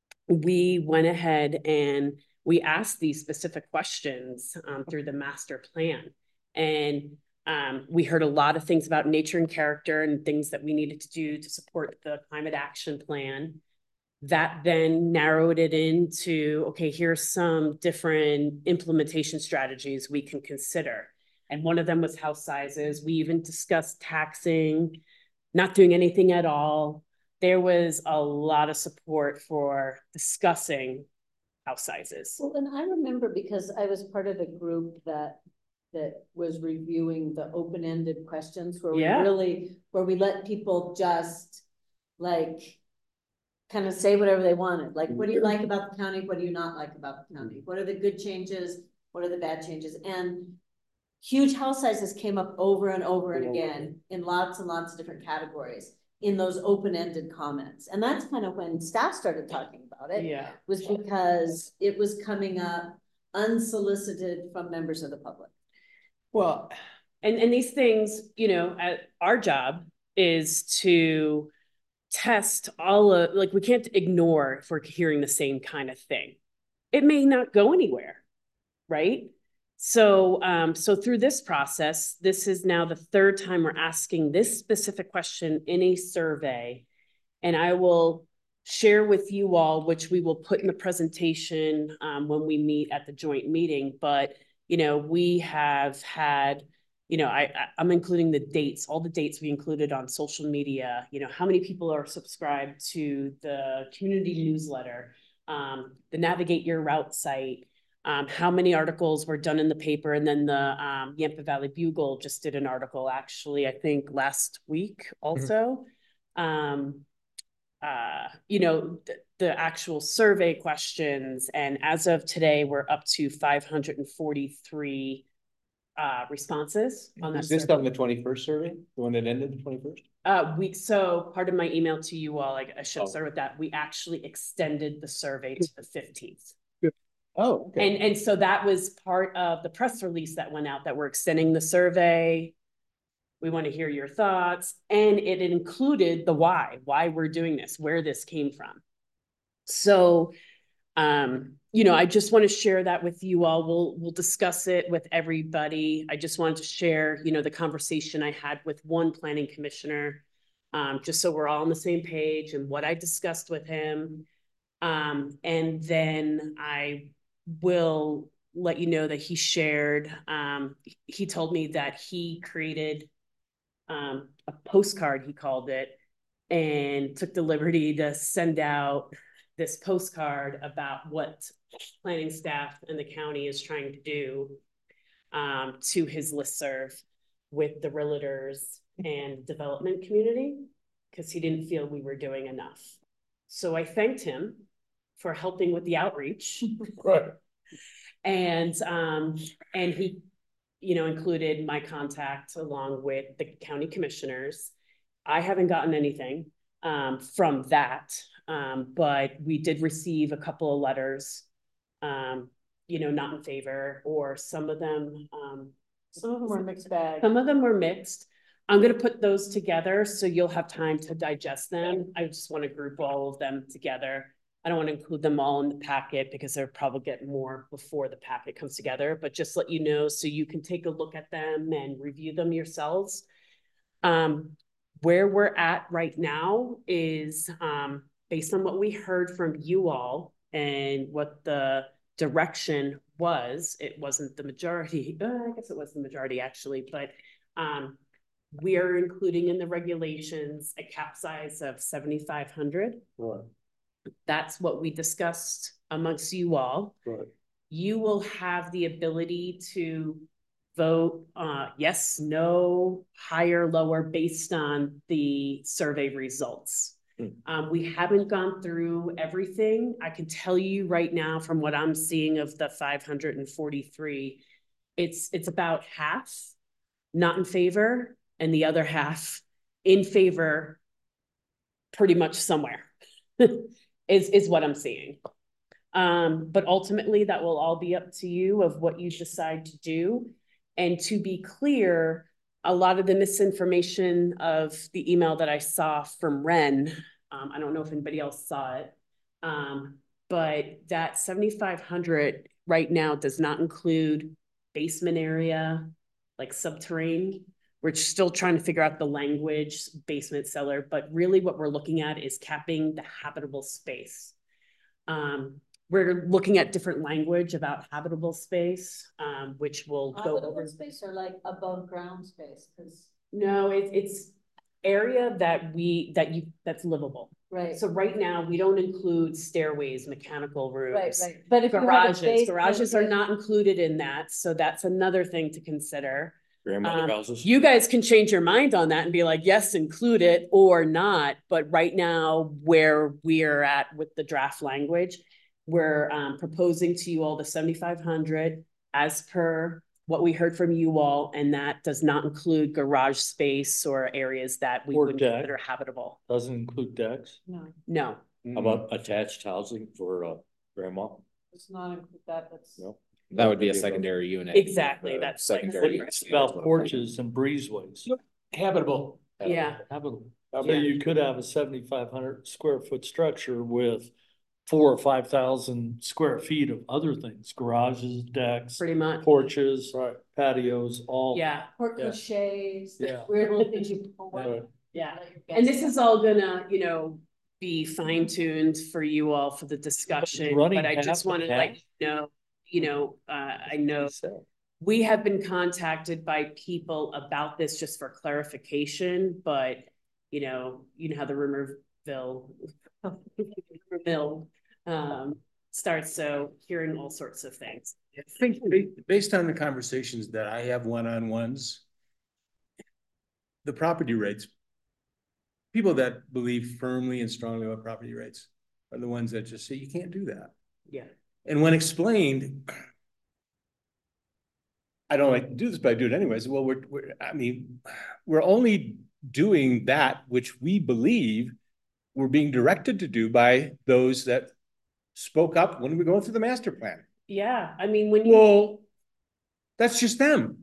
[SPEAKER 4] we went ahead and we asked these specific questions um, through the master plan. And um, we heard a lot of things about nature and character and things that we needed to do to support the climate action plan. That then narrowed it into, okay, here's some different implementation strategies we can consider. And one of them was house sizes. We even discussed taxing, not doing anything at all. There was a lot of support for discussing house sizes.
[SPEAKER 3] Well, and I remember because I was part of the group that that was reviewing the open-ended questions where
[SPEAKER 4] Yeah.
[SPEAKER 3] we really, where we let people just like kind of say whatever they wanted. Like, what do you like about the county? What do you not like about the county? What are the good changes? What are the bad changes? And huge house sizes came up over and over and again in lots and lots of different categories in those open-ended comments. And that's kind of when staff started talking about it.
[SPEAKER 4] Yeah.
[SPEAKER 3] Was because it was coming up unsolicited from members of the public.
[SPEAKER 4] Well, and, and these things, you know, uh, our job is to test all of, like, we can't ignore if we're hearing the same kind of thing. It may not go anywhere, right? So, um, so through this process, this is now the third time we're asking this specific question in a survey. And I will share with you all, which we will put in the presentation um, when we meet at the joint meeting. But, you know, we have had, you know, I, I, I'm including the dates, all the dates we included on social media, you know, how many people are subscribed to the community newsletter, um, the Navigate Your Route site, um, how many articles were done in the paper. And then the um, Yampa Valley Bugle just did an article, actually, I think last week also. Mm-hmm. um, uh, you know, the, the actual survey questions. And as of today, we're up to five hundred forty-three uh, responses on that.
[SPEAKER 2] Is this
[SPEAKER 4] survey.
[SPEAKER 2] on the twenty-first survey, the one that ended the twenty-first?
[SPEAKER 4] Uh, we, so part of my email to you all, I, I should
[SPEAKER 2] Oh.
[SPEAKER 4] start with that. We actually extended the survey to the fifteenth.
[SPEAKER 2] Oh, okay.
[SPEAKER 4] And, and so that was part of the press release that went out, that we're extending the survey. We want to hear your thoughts. And it included the why, why we're doing this, where this came from. So, um, you know, I just want to share that with you all. We'll, we'll discuss it with everybody. I just wanted to share, you know, the conversation I had with one planning commissioner, um, just so we're all on the same page and what I discussed with him. Um, and then I will let you know that he shared, um, he told me that he created um, a postcard, he called it, and took the liberty to send out this postcard about what planning staff and the county is trying to do um, to his listserv with the realtors and development community, because he didn't feel we were doing enough. So I thanked him for helping with the outreach.
[SPEAKER 8] Right.
[SPEAKER 4] And, um, and he, you know, included my contact along with the county commissioners. I haven't gotten anything um, from that, um, but we did receive a couple of letters, um, you know, not in favor, or some of them, um,
[SPEAKER 3] Some of them were mixed bag.
[SPEAKER 4] some of them were mixed. I'm going to put those together so you'll have time to digest them. I just want to group all of them together. I don't want to include them all in the packet because they'll probably get more before the packet comes together, but just let you know so you can take a look at them and review them yourselves. Um, where we're at right now is um, based on what we heard from you all and what the direction was. It wasn't the majority. Uh, I guess it was the majority actually, but um, we are including in the regulations a cap size of seventy-five hundred.
[SPEAKER 8] Right.
[SPEAKER 4] That's what we discussed amongst you all.
[SPEAKER 8] Right.
[SPEAKER 4] You will have the ability to vote uh, yes, no, higher, lower, based on the survey results. Um, we haven't gone through everything. I can tell you right now from what I'm seeing of the five hundred and forty-three, it's, it's about half not in favor and the other half in favor pretty much somewhere is, is what I'm seeing. Um, but ultimately that will all be up to you of what you decide to do. And to be clear, a lot of the misinformation of the email that I saw from Ren, um, I don't know if anybody else saw it, um, but that seventy-five hundred right now does not include basement area, like subterranean. We're still trying to figure out the language, basement, cellar, but really what we're looking at is capping the habitable space. Um, we're looking at different language about habitable space, um, which will go
[SPEAKER 3] Habitable
[SPEAKER 4] over.
[SPEAKER 3] space or like above ground space, because.
[SPEAKER 4] No, it's, it's area that we, that you, that's livable.
[SPEAKER 3] Right.
[SPEAKER 4] So right now, we don't include stairways, mechanical rooms.
[SPEAKER 3] Right, right. But if you have a
[SPEAKER 4] Garages,
[SPEAKER 3] basement
[SPEAKER 4] garages are
[SPEAKER 3] with-
[SPEAKER 4] not included in that, so that's another thing to consider.
[SPEAKER 5] Grandmother
[SPEAKER 4] Um,
[SPEAKER 5] houses.
[SPEAKER 4] You guys can change your mind on that and be like, yes, include it or not, but right now, where we're at with the draft language, we're um proposing to you all the seventy-five hundred as per what we heard from you all, and that does not include garage space or areas that we
[SPEAKER 7] Or
[SPEAKER 4] would
[SPEAKER 7] deck.
[SPEAKER 4] consider habitable.
[SPEAKER 7] Doesn't include decks.
[SPEAKER 3] No,
[SPEAKER 4] No,
[SPEAKER 5] How about attached housing for uh grandma?
[SPEAKER 3] it's not include that, that's.
[SPEAKER 5] No.
[SPEAKER 1] That would be a secondary unit.
[SPEAKER 4] exactly,
[SPEAKER 1] Uh,
[SPEAKER 4] that's like,
[SPEAKER 1] secondary.
[SPEAKER 7] It's about porches and breezeways.
[SPEAKER 2] Habitable.
[SPEAKER 4] yeah,
[SPEAKER 7] Habitable.
[SPEAKER 2] How
[SPEAKER 7] So
[SPEAKER 2] many-
[SPEAKER 7] you could have a seventy-five hundred square foot structure with four or five thousand square feet of other things, garages, decks,
[SPEAKER 4] pretty much,
[SPEAKER 7] porches,
[SPEAKER 8] Right.
[SPEAKER 7] patios, all.
[SPEAKER 4] yeah.
[SPEAKER 3] Porte
[SPEAKER 7] Yeah.
[SPEAKER 3] cochees,
[SPEAKER 7] Yeah.
[SPEAKER 3] weird little things you pull
[SPEAKER 7] Yeah.
[SPEAKER 3] out.
[SPEAKER 4] Yeah, and this is all gonna, you know, be fine tuned for you all for the discussion,
[SPEAKER 7] running
[SPEAKER 4] but I
[SPEAKER 7] half
[SPEAKER 4] just
[SPEAKER 7] the
[SPEAKER 4] wanna
[SPEAKER 7] path?
[SPEAKER 4] like, you know, you know, uh, I know we have been contacted by people about this just for clarification, but you know, you know how the rumorville mill um starts, so hearing all sorts of things.
[SPEAKER 2] I think ba- based on the conversations that I have one-on-ones, the property rates, people that believe firmly and strongly about property rates are the ones that just say, you can't do that.
[SPEAKER 4] Yeah.
[SPEAKER 2] And when explained, I don't like to do this, but I do it anyways. Well, we're, we're, I mean, we're only doing that which we believe we're being directed to do by those that spoke up when we were going through the master plan.
[SPEAKER 4] Yeah, I mean, when you,
[SPEAKER 2] Well, that's just them.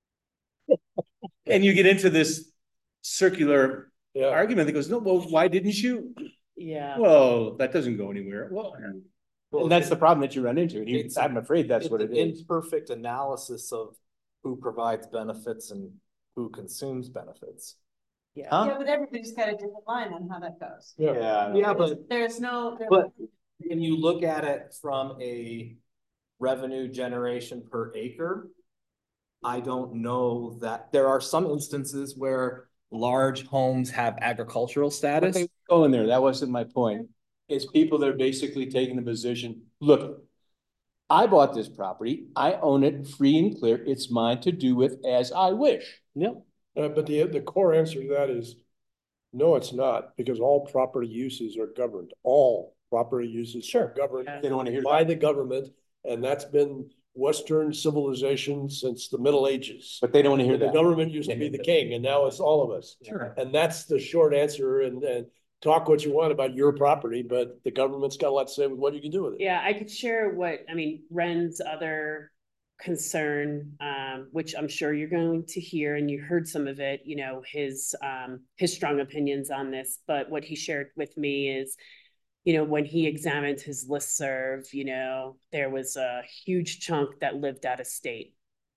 [SPEAKER 2] And you get into this circular
[SPEAKER 8] Yeah.
[SPEAKER 2] argument that goes, no, well, why didn't you?
[SPEAKER 4] yeah,
[SPEAKER 2] Well, that doesn't go anywhere. Well, and that's the problem that you run into. And you,
[SPEAKER 10] It's-
[SPEAKER 2] I'm afraid that's
[SPEAKER 10] It's
[SPEAKER 2] what
[SPEAKER 10] an
[SPEAKER 2] it is.
[SPEAKER 10] imperfect analysis of who provides benefits and who consumes benefits.
[SPEAKER 4] yeah.
[SPEAKER 10] Huh?
[SPEAKER 3] Yeah, but everybody's got a different line on how that goes.
[SPEAKER 2] Yeah.
[SPEAKER 10] Yeah, but
[SPEAKER 3] There's no. there-
[SPEAKER 10] But when you look at it from a revenue generation per acre, I don't know that, there are some instances where
[SPEAKER 1] Large homes have agricultural status.
[SPEAKER 2] Nothing going there. That wasn't my point. It's people that are basically taking the position, look, I bought this property. I own it free and clear. It's mine to do with as I wish.
[SPEAKER 7] Yeah.
[SPEAKER 8] Uh, but the, the core answer to that is, no, it's not, because all property uses are governed. All property uses are governed
[SPEAKER 2] They don't want to hear
[SPEAKER 8] by
[SPEAKER 2] that.
[SPEAKER 8] the government, and that's been Western civilization since the Middle Ages.
[SPEAKER 2] But they don't want to hear
[SPEAKER 8] The
[SPEAKER 2] that.
[SPEAKER 8] government used to be the king, and now it's all of us.
[SPEAKER 2] Sure.
[SPEAKER 8] And that's the short answer, and, and talk what you want about your property, but the government's got a lot to say with what you can do with it.
[SPEAKER 4] Yeah, I could share what, I mean, Ren's other concern, um, which I'm sure you're going to hear, and you heard some of it, you know, his, um, his strong opinions on this, but what he shared with me is, you know, when he examined his listserv, you know, there was a huge chunk that lived out of state.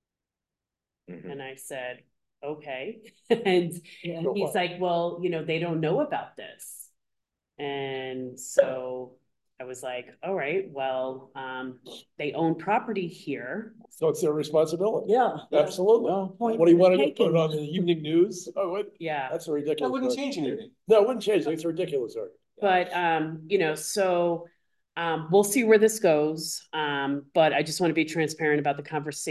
[SPEAKER 1] Mhm.
[SPEAKER 4] And I said, okay. And
[SPEAKER 3] Yeah.
[SPEAKER 4] he's like, well, you know, they don't know about this. And so I was like, all right, well, um, they own property here.
[SPEAKER 8] So it's their responsibility.
[SPEAKER 9] Yeah.
[SPEAKER 8] Absolutely.
[SPEAKER 9] Point
[SPEAKER 8] What do you want to put
[SPEAKER 9] taken.
[SPEAKER 8] it on the evening news? Oh, what?
[SPEAKER 4] Yeah.
[SPEAKER 8] That's a ridiculous.
[SPEAKER 2] That wouldn't
[SPEAKER 8] argument.
[SPEAKER 2] change anything.
[SPEAKER 8] No, it wouldn't change. It's ridiculous. Art.
[SPEAKER 4] But, um, you know, so, um, we'll see where this goes. Um, but I just want to be transparent about the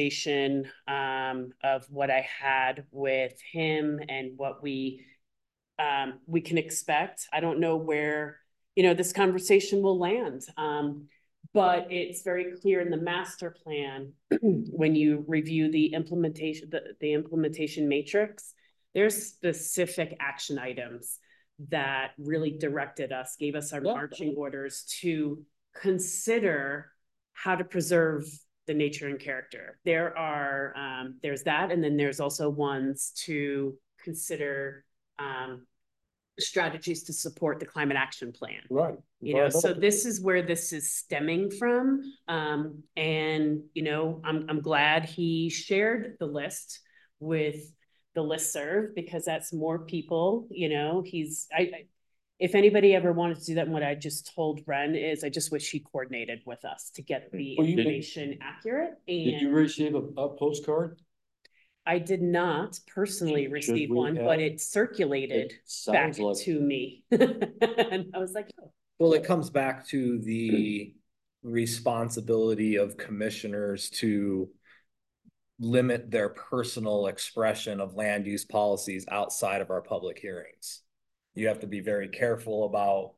[SPEAKER 4] conversation, um, of what I had with him and what we, um, we can expect. I don't know where, you know, this conversation will land. Um, but it's very clear in the master plan, when you review the implementation, the, the implementation matrix, there's specific action items that really directed us, gave us our
[SPEAKER 5] Yeah.
[SPEAKER 4] marching orders to consider how to preserve the nature and character. There are, um, there's that, and then there's also ones to consider um, strategies to support the climate action plan.
[SPEAKER 2] Right.
[SPEAKER 4] You know, so this is where this is stemming from. Um, and, you know, I'm, I'm glad he shared the list with the listserv, because that's more people, you know, he's, I, I if anybody ever wanted to do that, and what I just told Ren is I just wish he coordinated with us to get the
[SPEAKER 5] Well, you-
[SPEAKER 4] information accurate.
[SPEAKER 5] Did you
[SPEAKER 4] And
[SPEAKER 5] receive a, a postcard?
[SPEAKER 4] I did not personally
[SPEAKER 5] Should
[SPEAKER 4] receive
[SPEAKER 5] we
[SPEAKER 4] one,
[SPEAKER 5] have-
[SPEAKER 4] but it circulated
[SPEAKER 5] It
[SPEAKER 4] back
[SPEAKER 5] sounds like.
[SPEAKER 4] to me. And I was like, oh.
[SPEAKER 10] Well, it comes back to the responsibility of commissioners to limit their personal expression of land use policies outside of our public hearings. You have to be very careful about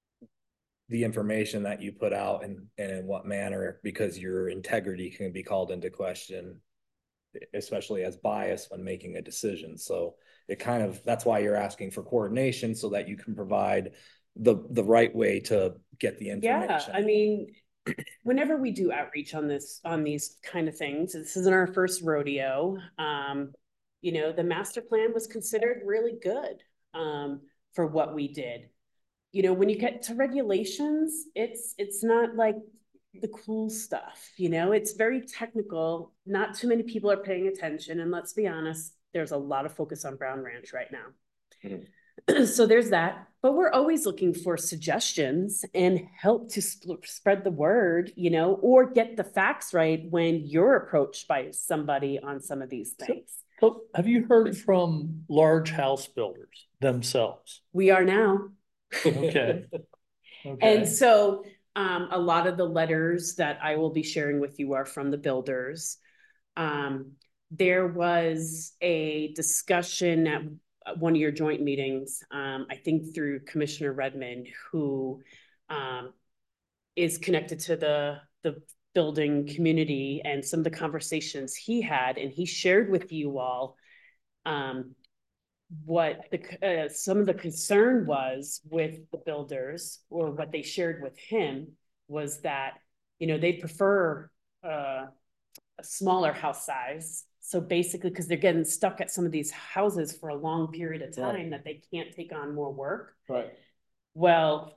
[SPEAKER 10] the information that you put out and, and in what manner, because your integrity can be called into question, especially as bias when making a decision. So it kind of, that's why you're asking for coordination, so that you can provide the, the right way to get the information.
[SPEAKER 4] Yeah, I mean, whenever we do outreach on this, on these kind of things, this isn't our first rodeo. Um, you know, the master plan was considered really good um, for what we did. You know, when you get to regulations, it's, it's not like the cool stuff, you know, it's very technical. Not too many people are paying attention. And let's be honest, there's a lot of focus on Brown Ranch right now. Mm-hmm. So there's that, but we're always looking for suggestions and help to sp- spread the word, you know, or get the facts right when you're approached by somebody on some of these things.
[SPEAKER 7] So have you heard from large house builders themselves?
[SPEAKER 4] We are now.
[SPEAKER 7] Okay. Okay.
[SPEAKER 4] And so um, a lot of the letters that I will be sharing with you are from the builders. Um, there was a discussion at one of your joint meetings, um, I think through Commissioner Redmond, who um, is connected to the, the building community, and some of the conversations he had, and he shared with you all um, what the, uh, some of the concern was with the builders, or what they shared with him, was that, you know, they prefer uh, a smaller house size. So basically, because they're getting stuck at some of these houses for a long period of time, right, that they can't take on more work.
[SPEAKER 2] Right.
[SPEAKER 4] Well,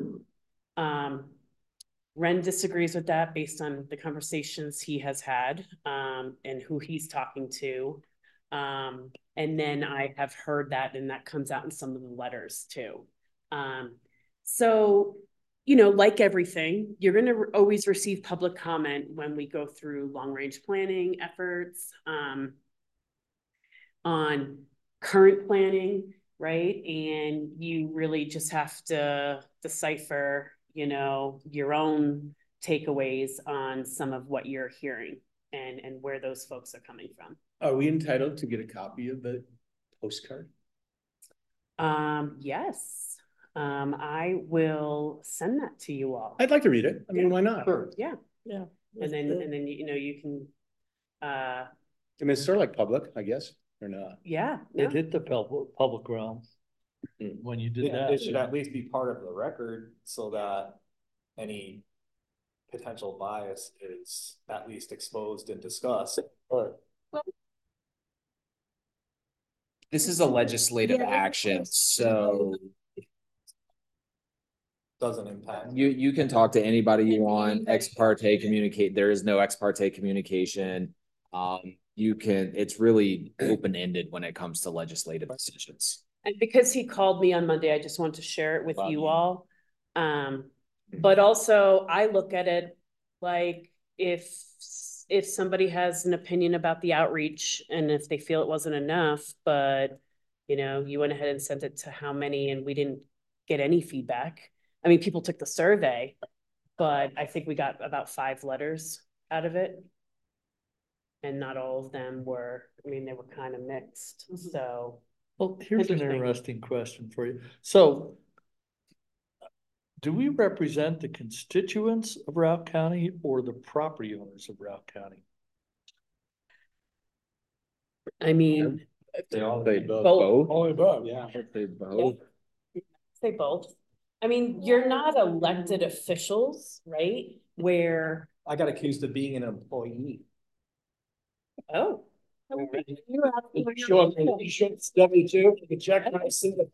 [SPEAKER 4] um, Ren disagrees with that based on the conversations he has had um, and who he's talking to. Um, and then I have heard that, and that comes out in some of the letters too. Um, so, you know, like everything, you're going to re- always receive public comment when we go through long range planning efforts um, on current planning, right? And you really just have to decipher, you know, your own takeaways on some of what you're hearing and, and where those folks are coming from.
[SPEAKER 2] Are we entitled to get a copy of the postcard?
[SPEAKER 4] Um, yes. Um, I will send that to you all.
[SPEAKER 2] I'd like to read it. I mean,
[SPEAKER 4] Yeah.
[SPEAKER 2] why not?
[SPEAKER 5] Sure.
[SPEAKER 4] Yeah.
[SPEAKER 9] Yeah.
[SPEAKER 4] And then, and then, you know, you can, uh,
[SPEAKER 2] I mean, it's sort of like public, I guess, or not.
[SPEAKER 4] yeah. No.
[SPEAKER 7] It hit the public, public realm when you did
[SPEAKER 10] It,
[SPEAKER 7] that.
[SPEAKER 10] it should at least be part of the record, so that any potential bias is at least exposed and discussed.
[SPEAKER 1] This is a legislative
[SPEAKER 3] Yeah.
[SPEAKER 1] action, so
[SPEAKER 10] Doesn't impact.
[SPEAKER 1] you, you can talk to anybody you want, ex parte communicate, there is no ex parte communication. Um, you can, it's really open-ended when it comes to legislative decisions.
[SPEAKER 4] And because he called me on Monday, I just want to share it with
[SPEAKER 1] Wow.
[SPEAKER 4] you all. Um, but also I look at it like if, if somebody has an opinion about the outreach, and if they feel it wasn't enough, but you know, you went ahead and sent it to how many, and we didn't get any feedback. I mean, people took the survey, but I think we got about five letters out of it. And not all of them were, I mean, they were kind of mixed.
[SPEAKER 3] Mhm.
[SPEAKER 4] So,
[SPEAKER 7] Well, here's an
[SPEAKER 4] Interesting.
[SPEAKER 7] interesting question for you. So do we represent the constituents of Routt County or the property owners of Routt County?
[SPEAKER 4] I mean,
[SPEAKER 5] They all.
[SPEAKER 1] They
[SPEAKER 4] both.
[SPEAKER 8] All above.
[SPEAKER 2] Yeah.
[SPEAKER 1] They both.
[SPEAKER 4] say both. I mean, you're not elected officials, right? Where,
[SPEAKER 10] I got accused of being an employee.
[SPEAKER 4] oh.
[SPEAKER 2] Show up, show up W two, you can check my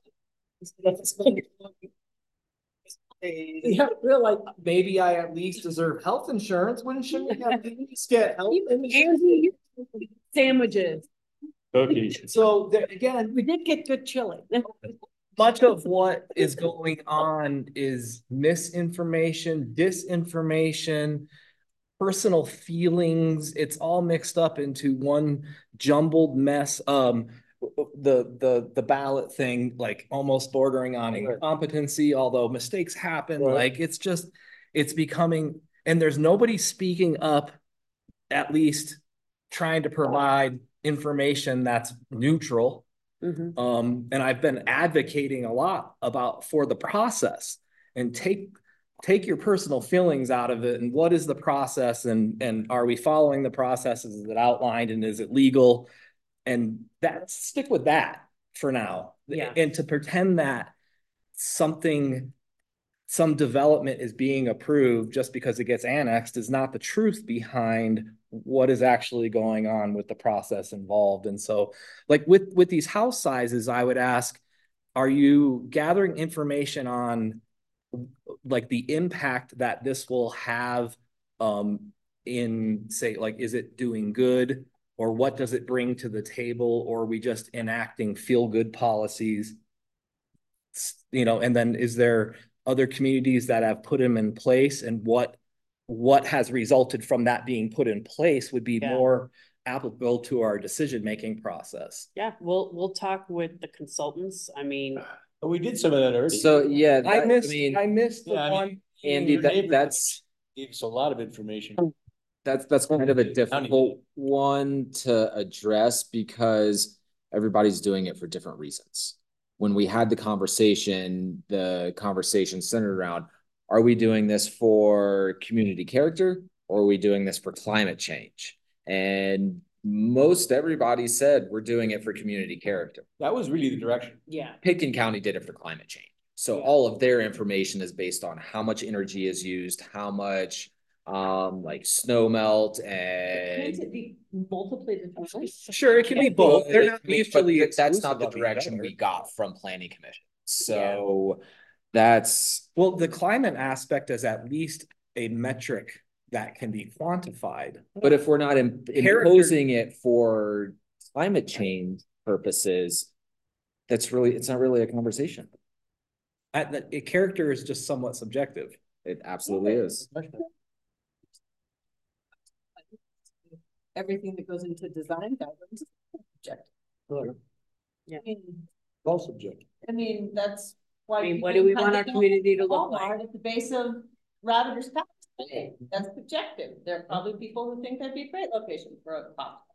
[SPEAKER 10] Yeah, we're like, maybe I at least deserve health insurance. When should we at least get health insurance?
[SPEAKER 4] Sandwiches.
[SPEAKER 2] Cookies.
[SPEAKER 10] So there, again,
[SPEAKER 9] We did get good chili.
[SPEAKER 10] much of what is going on is misinformation, disinformation, personal feelings. It's all mixed up into one jumbled mess. Um, the the the ballot thing, like almost bordering on incompetency, although mistakes happen.
[SPEAKER 8] Right.
[SPEAKER 10] Like it's just, it's becoming, and there's nobody speaking up, at least trying to provide information that's neutral.
[SPEAKER 4] Mhm.
[SPEAKER 10] Um, and I've been advocating a lot about for the process and take take your personal feelings out of it and what is the process and and are we following the process? Is it outlined and is it legal? And that stick with that for now.
[SPEAKER 4] Yeah.
[SPEAKER 10] And to pretend that something, some development is being approved just because it gets annexed is not the truth behind what is actually going on with the process involved. And so like with, with these house sizes, I would ask, are you gathering information on like the impact that this will have um, in say, like, is it doing good? Or what does it bring to the table? Or are we just enacting feel-good policies? You know, and then is there other communities that have put them in place, and what what has resulted from that being put in place would be
[SPEAKER 4] Yeah.
[SPEAKER 10] more applicable to our decision-making process.
[SPEAKER 4] Yeah, we'll, we'll talk with the consultants. I mean,
[SPEAKER 2] We did some of that already.
[SPEAKER 1] So, yeah,
[SPEAKER 10] I
[SPEAKER 1] that-
[SPEAKER 10] missed,
[SPEAKER 1] mean,
[SPEAKER 10] I missed the
[SPEAKER 2] Yeah, I mean,
[SPEAKER 10] one.
[SPEAKER 1] Andy,
[SPEAKER 2] Your
[SPEAKER 1] that,
[SPEAKER 2] neighbor
[SPEAKER 1] that's,
[SPEAKER 2] Gave us a lot of information.
[SPEAKER 1] that's, that's kind of a difficult one to address because everybody's doing it for different reasons. When we had the conversation, the conversation centered around, are we doing this for community character or are we doing this for climate change? And most everybody said we're doing it for community character.
[SPEAKER 2] That was really the direction.
[SPEAKER 4] yeah,
[SPEAKER 1] Picton County did it for climate change. So all of their information is based on how much energy is used, how much um like snow melt
[SPEAKER 3] Can't
[SPEAKER 1] and
[SPEAKER 3] it be multiplied differently?
[SPEAKER 10] Sure, it can be both. They're not
[SPEAKER 1] I mean,
[SPEAKER 10] mutually
[SPEAKER 1] but that's not the
[SPEAKER 10] exclusive of each
[SPEAKER 1] direction
[SPEAKER 10] other.
[SPEAKER 1] we got from planning commission. So that's,
[SPEAKER 10] Well, the climate aspect is at least a metric that can be quantified.
[SPEAKER 1] but if we're not im-
[SPEAKER 10] Character-
[SPEAKER 1] imposing it for climate change purposes, that's really, it's not really a conversation.
[SPEAKER 10] At the, a character is just somewhat subjective.
[SPEAKER 1] It absolutely is.
[SPEAKER 3] Everything that goes into design guidelines is subjective.
[SPEAKER 4] Yeah.
[SPEAKER 3] I mean,
[SPEAKER 8] All subject.
[SPEAKER 3] I mean, that's why.
[SPEAKER 4] I mean, what
[SPEAKER 3] people
[SPEAKER 4] do we
[SPEAKER 3] kind
[SPEAKER 4] want
[SPEAKER 3] of
[SPEAKER 4] our
[SPEAKER 3] don't
[SPEAKER 4] community to look
[SPEAKER 3] Walmart
[SPEAKER 4] like?
[SPEAKER 3] At the base of Raviters Pass. That's subjective. There are probably people who think that'd be a great location for a pop.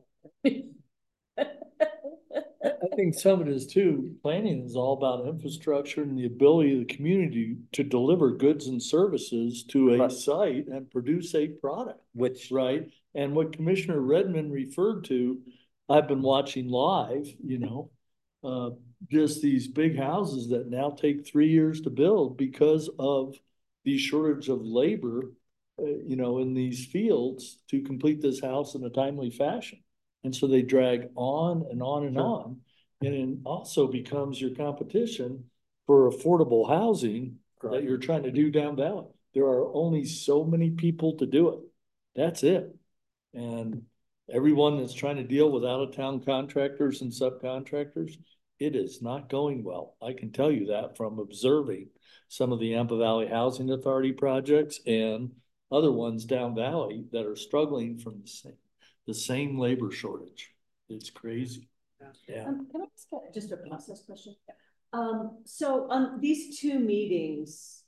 [SPEAKER 7] I think some of it is too, planning is all about infrastructure and the ability of the community to deliver goods and services to a
[SPEAKER 10] Right.
[SPEAKER 7] site and produce a product,
[SPEAKER 10] Which,
[SPEAKER 7] right? And what Commissioner Redmond referred to, I've been watching live, you know, uh, just these big houses that now take three years to build because of the shortage of labor, uh, you know, in these fields to complete this house in a timely fashion. And so they drag on and on and on. And it also becomes your competition for affordable housing that you're trying to do down valley. There are only so many people to do it. That's it. And everyone that's trying to deal with out-of-town contractors and subcontractors, it is not going well. I can tell you that from observing some of the Yampa Valley Housing Authority projects and other ones down valley that are struggling from the same, the same labor shortage. It's crazy. Yeah.
[SPEAKER 3] Um, can I ask a- just a process question? Um, so on these two meetings,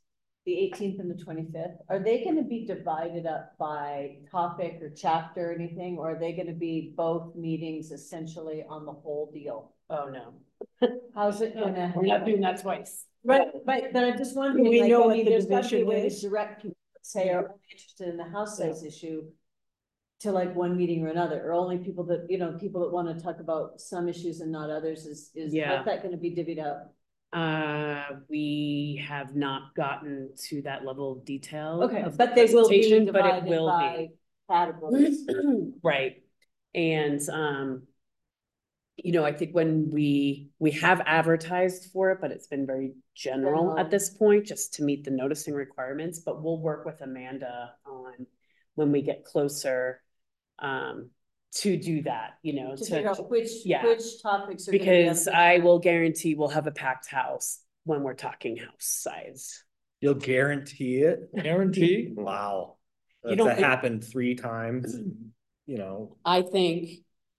[SPEAKER 3] the eighteenth and the twenty-fifth, are they gonna be divided up by topic or chapter or anything? Or are they gonna be both meetings essentially on the whole deal?
[SPEAKER 4] Oh, no.
[SPEAKER 3] How's it gonna?
[SPEAKER 4] We're not doing that twice.
[SPEAKER 3] Right, but, but I just wondering,
[SPEAKER 9] we
[SPEAKER 3] like,
[SPEAKER 9] know
[SPEAKER 3] I
[SPEAKER 9] what
[SPEAKER 3] mean,
[SPEAKER 9] the
[SPEAKER 3] there's gotta be a
[SPEAKER 9] division
[SPEAKER 3] way to
[SPEAKER 9] is?
[SPEAKER 3] direct people that say are only interested in the house size issue to like one meeting or another, or only people that, you know, people that wanna talk about some issues and not others, is, is,
[SPEAKER 4] Yeah.
[SPEAKER 3] how's that gonna be divvied up?
[SPEAKER 4] Uh, we have not gotten to that level of detail.
[SPEAKER 3] Okay,
[SPEAKER 4] of
[SPEAKER 3] but they will be
[SPEAKER 4] presentation, but it
[SPEAKER 3] divided
[SPEAKER 4] will
[SPEAKER 3] by
[SPEAKER 4] be.
[SPEAKER 3] categories.
[SPEAKER 4] Right, and, um, you know, I think when we, we have advertised for it, but it's been very general
[SPEAKER 3] General.
[SPEAKER 4] at this point, just to meet the noticing requirements, but we'll work with Amanda on when we get closer, um, to do that, you know,
[SPEAKER 3] To
[SPEAKER 4] to,
[SPEAKER 3] figure out which,
[SPEAKER 4] yeah.
[SPEAKER 3] which topics are. gonna be up
[SPEAKER 4] because
[SPEAKER 3] there.
[SPEAKER 4] I will guarantee we'll have a packed house when we're talking house size.
[SPEAKER 10] You'll guarantee it?
[SPEAKER 7] Guarantee?
[SPEAKER 10] Wow.
[SPEAKER 4] You
[SPEAKER 10] That's
[SPEAKER 4] don't
[SPEAKER 10] that
[SPEAKER 4] think-
[SPEAKER 10] happened three times, you know.
[SPEAKER 4] I think,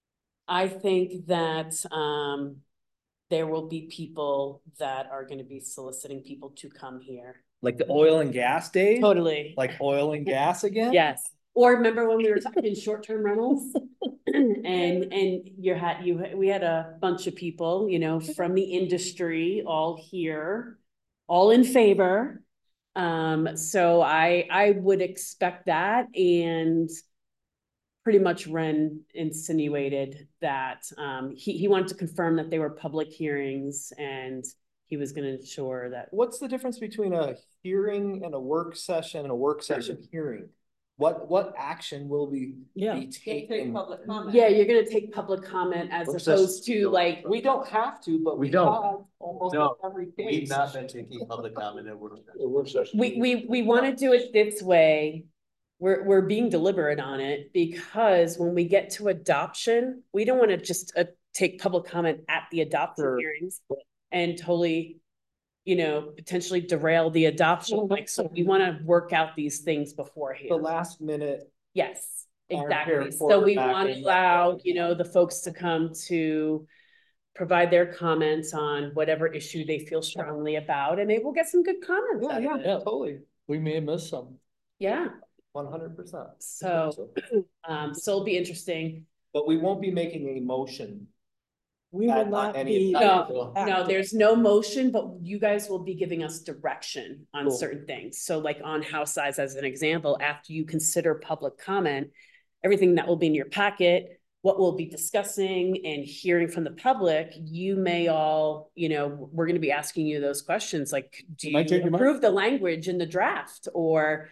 [SPEAKER 4] I think that, um, there will be people that are gonna be soliciting people to come here.
[SPEAKER 10] Like the oil and gas days?
[SPEAKER 4] Totally.
[SPEAKER 10] Like oil and gas again?
[SPEAKER 4] Yes, or remember when we were talking short-term rentals? And, and you had, you, we had a bunch of people, you know, from the industry, all here, all in favor. Um, so I, I would expect that, and pretty much Ren insinuated that, um, he, he wanted to confirm that they were public hearings, and he was gonna ensure that.
[SPEAKER 10] What's the difference between a hearing and a work session and a work session hearing? What, what action will we
[SPEAKER 9] Yeah.
[SPEAKER 10] be
[SPEAKER 3] Take
[SPEAKER 10] taking?
[SPEAKER 3] public comment.
[SPEAKER 4] Yeah, you're gonna take public comment as
[SPEAKER 10] Work
[SPEAKER 4] opposed
[SPEAKER 10] session.
[SPEAKER 4] to like,
[SPEAKER 10] We don't have to, but
[SPEAKER 5] We
[SPEAKER 10] we
[SPEAKER 5] don't.
[SPEAKER 10] have almost
[SPEAKER 5] No.
[SPEAKER 10] every day.
[SPEAKER 5] We've not been taking public comment at work.
[SPEAKER 8] The work session.
[SPEAKER 4] we, we, we wanna do it this way. We're, we're being deliberate on it, because when we get to adoption, we don't wanna just, uh, take public comment at the adoption
[SPEAKER 10] Sure.
[SPEAKER 4] hearings and totally, you know, potentially derail the adoption, like, so we wanna work out these things beforehand.
[SPEAKER 10] The last minute.
[SPEAKER 4] Yes,
[SPEAKER 10] Our
[SPEAKER 4] exactly. So
[SPEAKER 10] report
[SPEAKER 4] we
[SPEAKER 10] back
[SPEAKER 4] want to
[SPEAKER 10] and-
[SPEAKER 4] allow, you know, the folks to come to provide their comments on whatever issue they feel strongly about, and maybe we'll get some good comments
[SPEAKER 10] Yeah,
[SPEAKER 4] out
[SPEAKER 10] yeah,
[SPEAKER 4] of it.
[SPEAKER 7] Yeah.
[SPEAKER 10] totally,
[SPEAKER 7] We may have missed some.
[SPEAKER 4] Yeah,
[SPEAKER 10] one hundred percent.
[SPEAKER 4] so, um, so it'll be interesting.
[SPEAKER 10] But we won't be making a motion.
[SPEAKER 9] We
[SPEAKER 10] At-
[SPEAKER 9] will
[SPEAKER 10] on
[SPEAKER 9] not
[SPEAKER 10] any
[SPEAKER 9] be.
[SPEAKER 4] No, no,
[SPEAKER 9] active.
[SPEAKER 4] there's no motion, but you guys will be giving us direction on
[SPEAKER 10] Cool.
[SPEAKER 4] certain things. So like on house size, as an example, after you consider public comment, everything that will be in your packet, what we'll be discussing and hearing from the public, you may all, you know, we're gonna be asking you those questions, like, do you
[SPEAKER 2] Might change your mind.
[SPEAKER 4] approve the language in the draft? Or,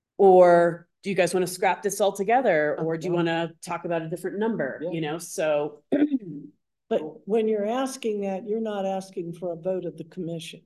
[SPEAKER 4] or do you guys wanna scrap this altogether? Or do you wanna talk about a different number,
[SPEAKER 10] Yeah.
[SPEAKER 4] you know, so.
[SPEAKER 9] But when you're asking that, you're not asking for a vote of the commission.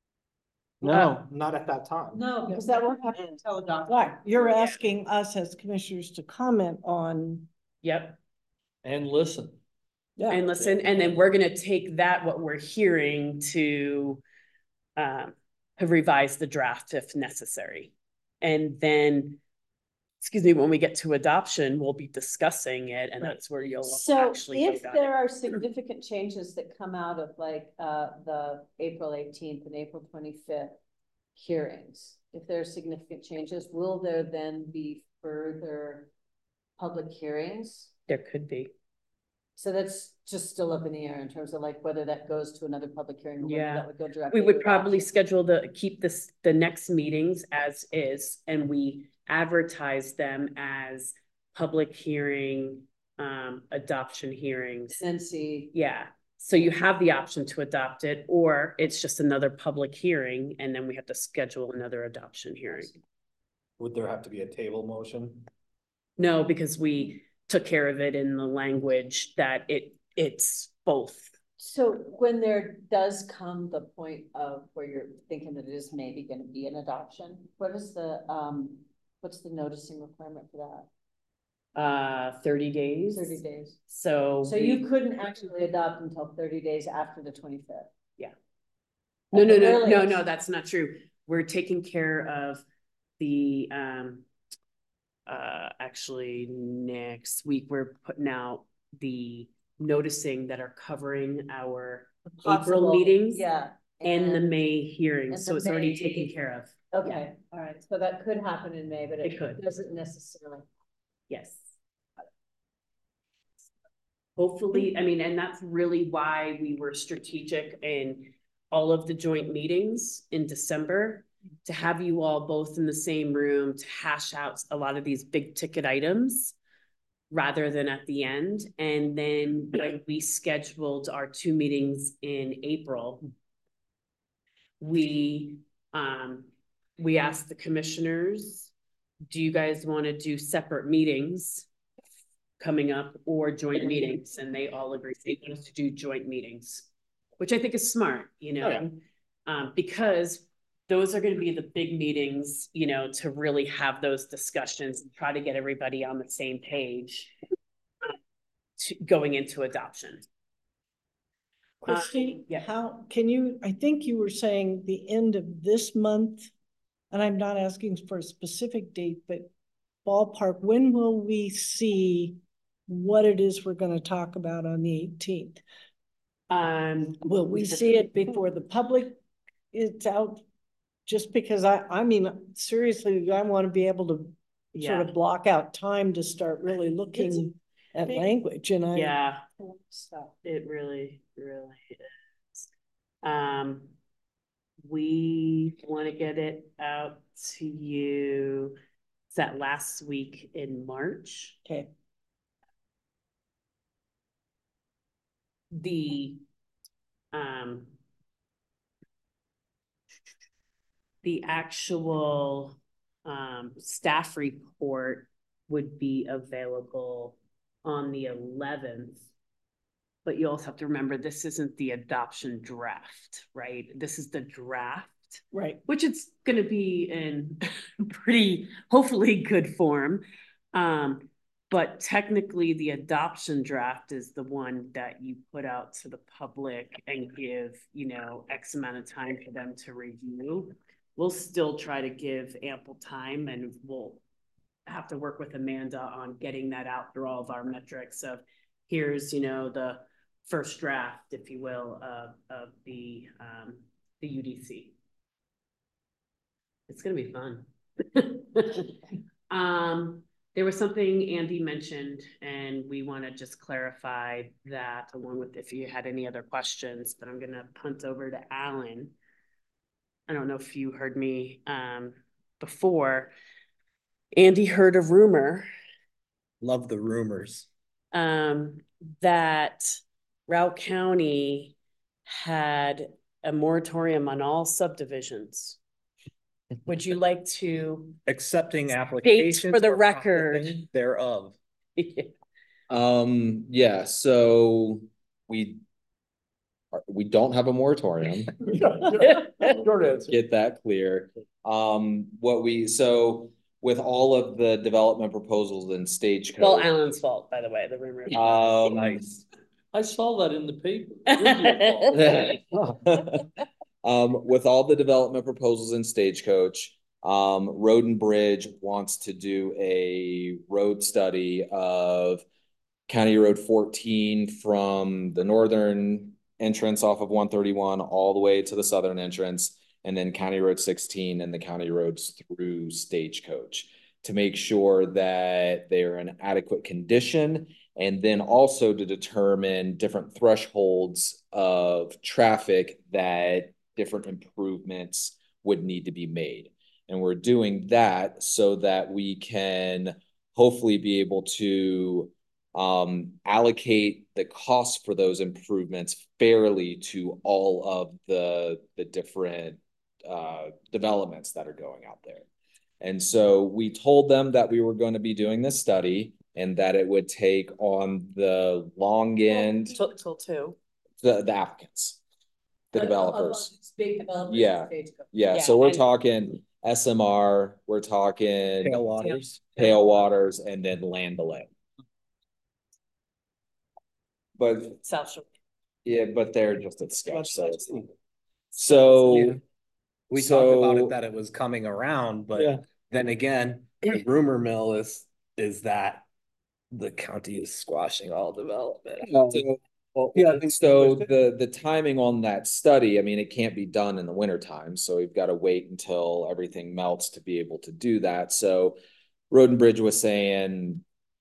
[SPEAKER 10] No, not at that time.
[SPEAKER 3] No, because that won't happen until adoption.
[SPEAKER 9] Right, you're asking us as commissioners to comment on,
[SPEAKER 4] Yep.
[SPEAKER 7] And listen.
[SPEAKER 9] yeah.
[SPEAKER 4] And listen, and then we're gonna take that, what we're hearing, to um, have revised the draft if necessary. And then, excuse me, when we get to adoption, we'll be discussing it, and that's where you'll
[SPEAKER 3] So
[SPEAKER 4] actually.
[SPEAKER 3] if
[SPEAKER 4] vote on it.
[SPEAKER 3] there are significant changes that come out of like, uh, the April eighteenth and April twenty-fifth hearings, if there are significant changes, will there then be further public hearings?
[SPEAKER 4] There could be.
[SPEAKER 3] So that's just still up in the air in terms of like whether that goes to another public hearing, or whether
[SPEAKER 4] Yeah.
[SPEAKER 3] that would go directly.
[SPEAKER 4] We would
[SPEAKER 3] to
[SPEAKER 4] probably
[SPEAKER 3] adoption.
[SPEAKER 4] schedule the, keep this, the next meetings as is, and we advertise them as public hearing, um, adoption hearings.
[SPEAKER 3] Then see,
[SPEAKER 4] Yeah, so you have the option to adopt it, or it's just another public hearing, and then we have to schedule another adoption hearing.
[SPEAKER 10] Would there have to be a table motion?
[SPEAKER 4] No, because we took care of it in the language that it, it's both.
[SPEAKER 3] so when there does come the point of where you're thinking that it is maybe gonna be an adoption, what is the, um, what's the noticing requirement for
[SPEAKER 4] Uh, thirty
[SPEAKER 3] that?
[SPEAKER 4] days.
[SPEAKER 3] Thirty days.
[SPEAKER 4] So.
[SPEAKER 3] So
[SPEAKER 4] we-
[SPEAKER 3] you couldn't actually adopt until thirty days after the twenty-fifth?
[SPEAKER 4] Yeah. No,
[SPEAKER 3] At
[SPEAKER 4] no,
[SPEAKER 3] the
[SPEAKER 4] no, no,
[SPEAKER 3] earliest.
[SPEAKER 4] no, that's not true. We're taking care of the, um, uh, actually, next week, we're putting out the noticing that are covering our April
[SPEAKER 3] Possible,
[SPEAKER 4] meetings
[SPEAKER 3] yeah.
[SPEAKER 4] and the May hearing,
[SPEAKER 3] and
[SPEAKER 4] so
[SPEAKER 3] the
[SPEAKER 4] it's already
[SPEAKER 3] May-
[SPEAKER 4] taken care of.
[SPEAKER 3] Okay, all right, so that could happen in May, but
[SPEAKER 4] It
[SPEAKER 3] it
[SPEAKER 4] could.
[SPEAKER 3] doesn't necessarily.
[SPEAKER 4] Yes. Hopefully, I mean, and that's really why we were strategic in all of the joint meetings in December, to have you all both in the same room to hash out a lot of these big ticket items rather than at the end. And then when we scheduled our two meetings in April, we, um, we asked the commissioners, do you guys want to do separate meetings coming up or joint meetings? And they all agreed they want us to do joint meetings, which I think is smart, you know,
[SPEAKER 2] Oh, yeah.
[SPEAKER 4] um, because those are going to be the big meetings, you know, to really have those discussions and try to get everybody on the same page to, going into adoption.
[SPEAKER 9] Christie,
[SPEAKER 4] Um, yeah.
[SPEAKER 9] how, can you, I think you were saying the end of this month, and I'm not asking for a specific date, but ballpark, when will we see what it is we're gonna talk about on the eighteenth?
[SPEAKER 4] Um,
[SPEAKER 9] Will we see it before the public is out? Just because I, I mean, seriously, I want to be able to sort
[SPEAKER 4] yeah,
[SPEAKER 9] of block out time to start really looking at
[SPEAKER 4] big-
[SPEAKER 9] language, and I.
[SPEAKER 4] yeah, it really, really is. Um, we want to get it out to you. Is that last week in March?
[SPEAKER 9] Okay.
[SPEAKER 4] The, um, the actual, um, staff report would be available on the eleventh. But you also have to remember, this isn't the adoption draft, right? This is the draft.
[SPEAKER 9] Right.
[SPEAKER 4] Which it's gonna be in pretty, hopefully good form. Um, but technically the adoption draft is the one that you put out to the public and give, you know, X amount of time for them to review. We'll still try to give ample time, and we'll have to work with Amanda on getting that out through all of our metrics of, here's, you know, the first draft, if you will, of, of the, um, the U D C. It's gonna be fun. um, there was something Andy mentioned, and we want to just clarify that, along with if you had any other questions, but I'm gonna punt over to Alan. I don't know if you heard me um, before. Andy heard a rumor.
[SPEAKER 10] Love the rumors.
[SPEAKER 4] Um, that Routt County had a moratorium on all subdivisions. Would you like to?
[SPEAKER 10] Accepting applications
[SPEAKER 4] for the
[SPEAKER 10] or
[SPEAKER 4] record
[SPEAKER 10] processing thereof.
[SPEAKER 1] Um, yeah, so we we don't have a moratorium.
[SPEAKER 8] Short answer.
[SPEAKER 1] Get that clear. Um, what we, so with all of the development proposals in Stagecoach.
[SPEAKER 4] Well, Alan's fault, by the way, the rumor.
[SPEAKER 1] Um,
[SPEAKER 10] Nice.
[SPEAKER 7] I saw that in the paper. It was your fault.
[SPEAKER 1] um, with all the development proposals in Stagecoach, um, Road and Bridge wants to do a road study of County Road fourteen from the northern entrance off of one thirty-one all the way to the southern entrance, and then County Road sixteen and the county roads through Stagecoach, to make sure that they're in adequate condition, and then also to determine different thresholds of traffic that different improvements would need to be made. And we're doing that so that we can hopefully be able to um, allocate the cost for those improvements fairly to all of the, the different uh, developments that are going out there. And so we told them that we were going to be doing this study, and that it would take on the long end,
[SPEAKER 4] Till, till two.
[SPEAKER 1] the, the applicants, the
[SPEAKER 3] Of- of
[SPEAKER 1] developers.
[SPEAKER 3] these Big developers.
[SPEAKER 1] Yeah.
[SPEAKER 3] Stagecoach.
[SPEAKER 1] Yeah,
[SPEAKER 4] Yeah,
[SPEAKER 1] so we're
[SPEAKER 4] and-
[SPEAKER 1] talking S M R, we're talking
[SPEAKER 10] Tailwaters.
[SPEAKER 1] Tailwaters, and then Land to Land. But
[SPEAKER 4] South Shore.
[SPEAKER 1] yeah, but they're just at sketch, so it's so.
[SPEAKER 10] Yeah. We
[SPEAKER 1] so,
[SPEAKER 10] talked about it, that it was coming around,
[SPEAKER 7] Yeah.
[SPEAKER 10] but then again, the rumor mill is, is that the county is squashing all development.
[SPEAKER 1] So Well,
[SPEAKER 8] Yeah, I think
[SPEAKER 1] so
[SPEAKER 8] so.
[SPEAKER 1] the, the timing on that study, I mean, it can't be done in the winter time, so we've got to wait until everything melts to be able to do that. So Road and Bridge was saying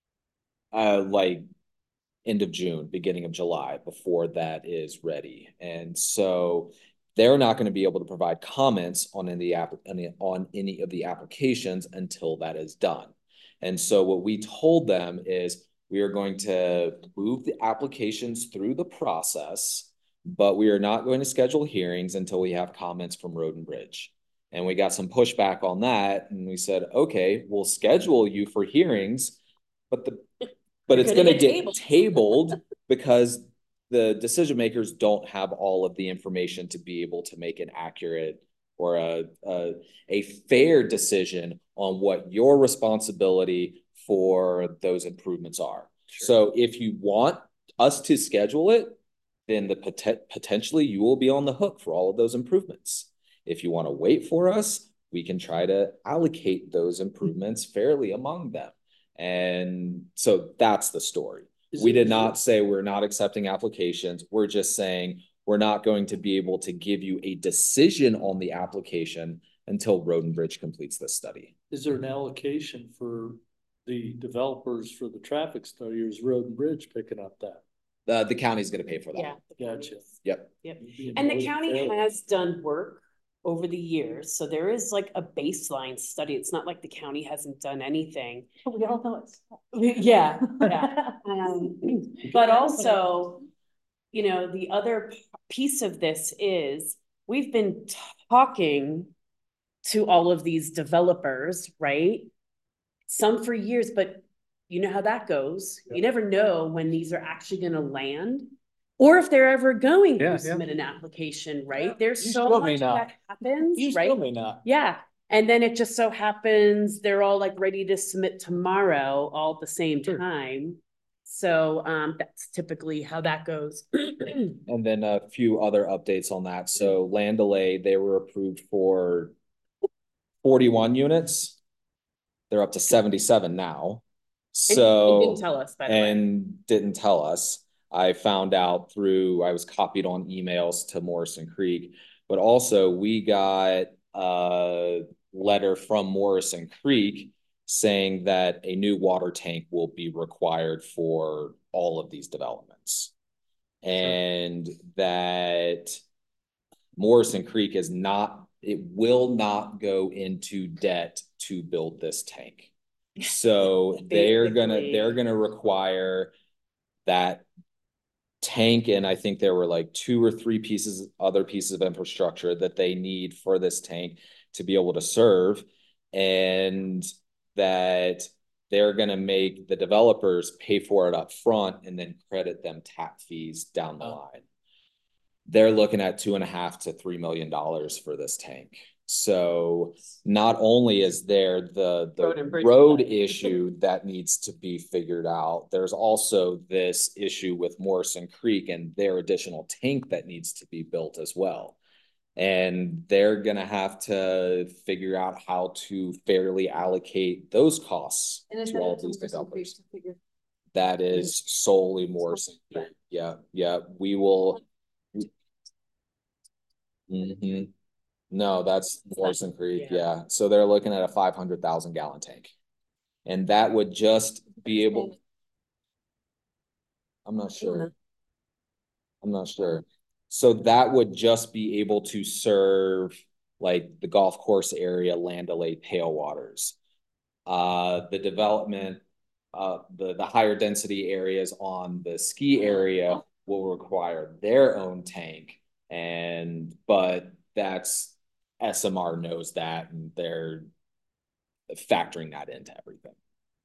[SPEAKER 1] uh, like end of June, beginning of July, before that is ready. And so they're not going to be able to provide comments on any app on any of the applications until that is done. And so what we told them is we are going to move the applications through the process, but we are not going to schedule hearings until we have comments from Road and Bridge. And we got some pushback on that. And we said, okay, we'll schedule you for hearings, but the but
[SPEAKER 4] You're
[SPEAKER 1] it's
[SPEAKER 4] gonna
[SPEAKER 1] going to
[SPEAKER 4] get
[SPEAKER 1] get
[SPEAKER 4] tabled.
[SPEAKER 1] tabled because the decision makers don't have all of the information to be able to make an accurate or a, a, a fair decision on what your responsibility for those improvements are.
[SPEAKER 10] Sure.
[SPEAKER 1] So if you want us to schedule it, then the pot- potentially you will be on the hook for all of those improvements. If you want to wait for us, we can try to allocate those improvements fairly among them. And so that's the story.
[SPEAKER 7] Is
[SPEAKER 1] We
[SPEAKER 7] it-
[SPEAKER 1] did
[SPEAKER 7] is
[SPEAKER 1] not
[SPEAKER 7] it-
[SPEAKER 1] say we're not accepting applications. We're just saying we're not going to be able to give you a decision on the application until Road and Bridge completes this study.
[SPEAKER 7] Is there an allocation for the developers for the traffic study, or is Road and Bridge picking up that?
[SPEAKER 1] Uh, the county's going to pay for that.
[SPEAKER 4] Yeah. the
[SPEAKER 7] Gotcha.
[SPEAKER 4] county is.
[SPEAKER 1] Yep.
[SPEAKER 4] Yep.
[SPEAKER 7] Being
[SPEAKER 4] And the
[SPEAKER 7] really
[SPEAKER 4] county
[SPEAKER 7] fair.
[SPEAKER 4] has done work over the years, so there is like a baseline study. It's not like the county hasn't done anything.
[SPEAKER 3] We all know it's.
[SPEAKER 4] Yeah, yeah. Um, but also, you know, the other p- piece of this is we've been talking to all of these developers, right? Some for years, but you know how that goes. You never know when these are actually gonna land or if they're ever going
[SPEAKER 10] Yeah,
[SPEAKER 4] to
[SPEAKER 10] yeah.
[SPEAKER 4] submit an application, right? There's
[SPEAKER 2] You
[SPEAKER 4] so
[SPEAKER 2] still may
[SPEAKER 4] much
[SPEAKER 2] not.
[SPEAKER 4] that happens,
[SPEAKER 2] You
[SPEAKER 4] right?
[SPEAKER 2] still may not.
[SPEAKER 4] Yeah, and then it just so happens they're all like ready to submit tomorrow, all at the same time. So um, that's typically how that goes.
[SPEAKER 1] And then a few other updates on that. So Land Delay, they were approved for forty-one units. They're up to seventy-seven now.
[SPEAKER 4] And
[SPEAKER 1] So
[SPEAKER 4] they didn't tell us, by the way.
[SPEAKER 1] and didn't tell us. I found out through, I was copied on emails to Morrison Creek, but also we got a letter from Morrison Creek saying that a new water tank will be required for all of these developments. And that Morrison Creek is not, it will not go into debt to build this tank. So they're gonna,
[SPEAKER 4] Basically.
[SPEAKER 1] they're gonna require that tank, and I think there were like two or three pieces, other pieces of infrastructure that they need for this tank to be able to serve, and that they're gonna make the developers pay for it up front and then credit them tap fees down the line. They're looking at two and a half to three million dollars for this tank. So not only is there the,
[SPEAKER 4] Road and
[SPEAKER 1] the
[SPEAKER 4] bridge
[SPEAKER 1] road
[SPEAKER 4] study.
[SPEAKER 1] issue that needs to be figured out, there's also this issue with Morrison Creek and their additional tank that needs to be built as well. And they're gonna have to figure out how to fairly allocate those costs
[SPEAKER 3] And is
[SPEAKER 1] to
[SPEAKER 3] that
[SPEAKER 1] all
[SPEAKER 3] up
[SPEAKER 1] of
[SPEAKER 3] to
[SPEAKER 1] these
[SPEAKER 3] Morrison Creek
[SPEAKER 1] developers.
[SPEAKER 3] to figure?
[SPEAKER 1] That is solely Morrison Creek. Yeah, yeah, we will. Mhm. No, that's Morrison Creek,
[SPEAKER 4] yeah.
[SPEAKER 1] yeah. So they're looking at a five hundred thousand gallon tank. And that would just be able. I'm not sure. I'm not sure. So that would just be able to serve like the golf course area, Land Delay, tailwaters. Uh, the development, uh, the, the higher density areas on the ski area will require their own tank. And, but that's, S M R knows that and they're factoring that into everything.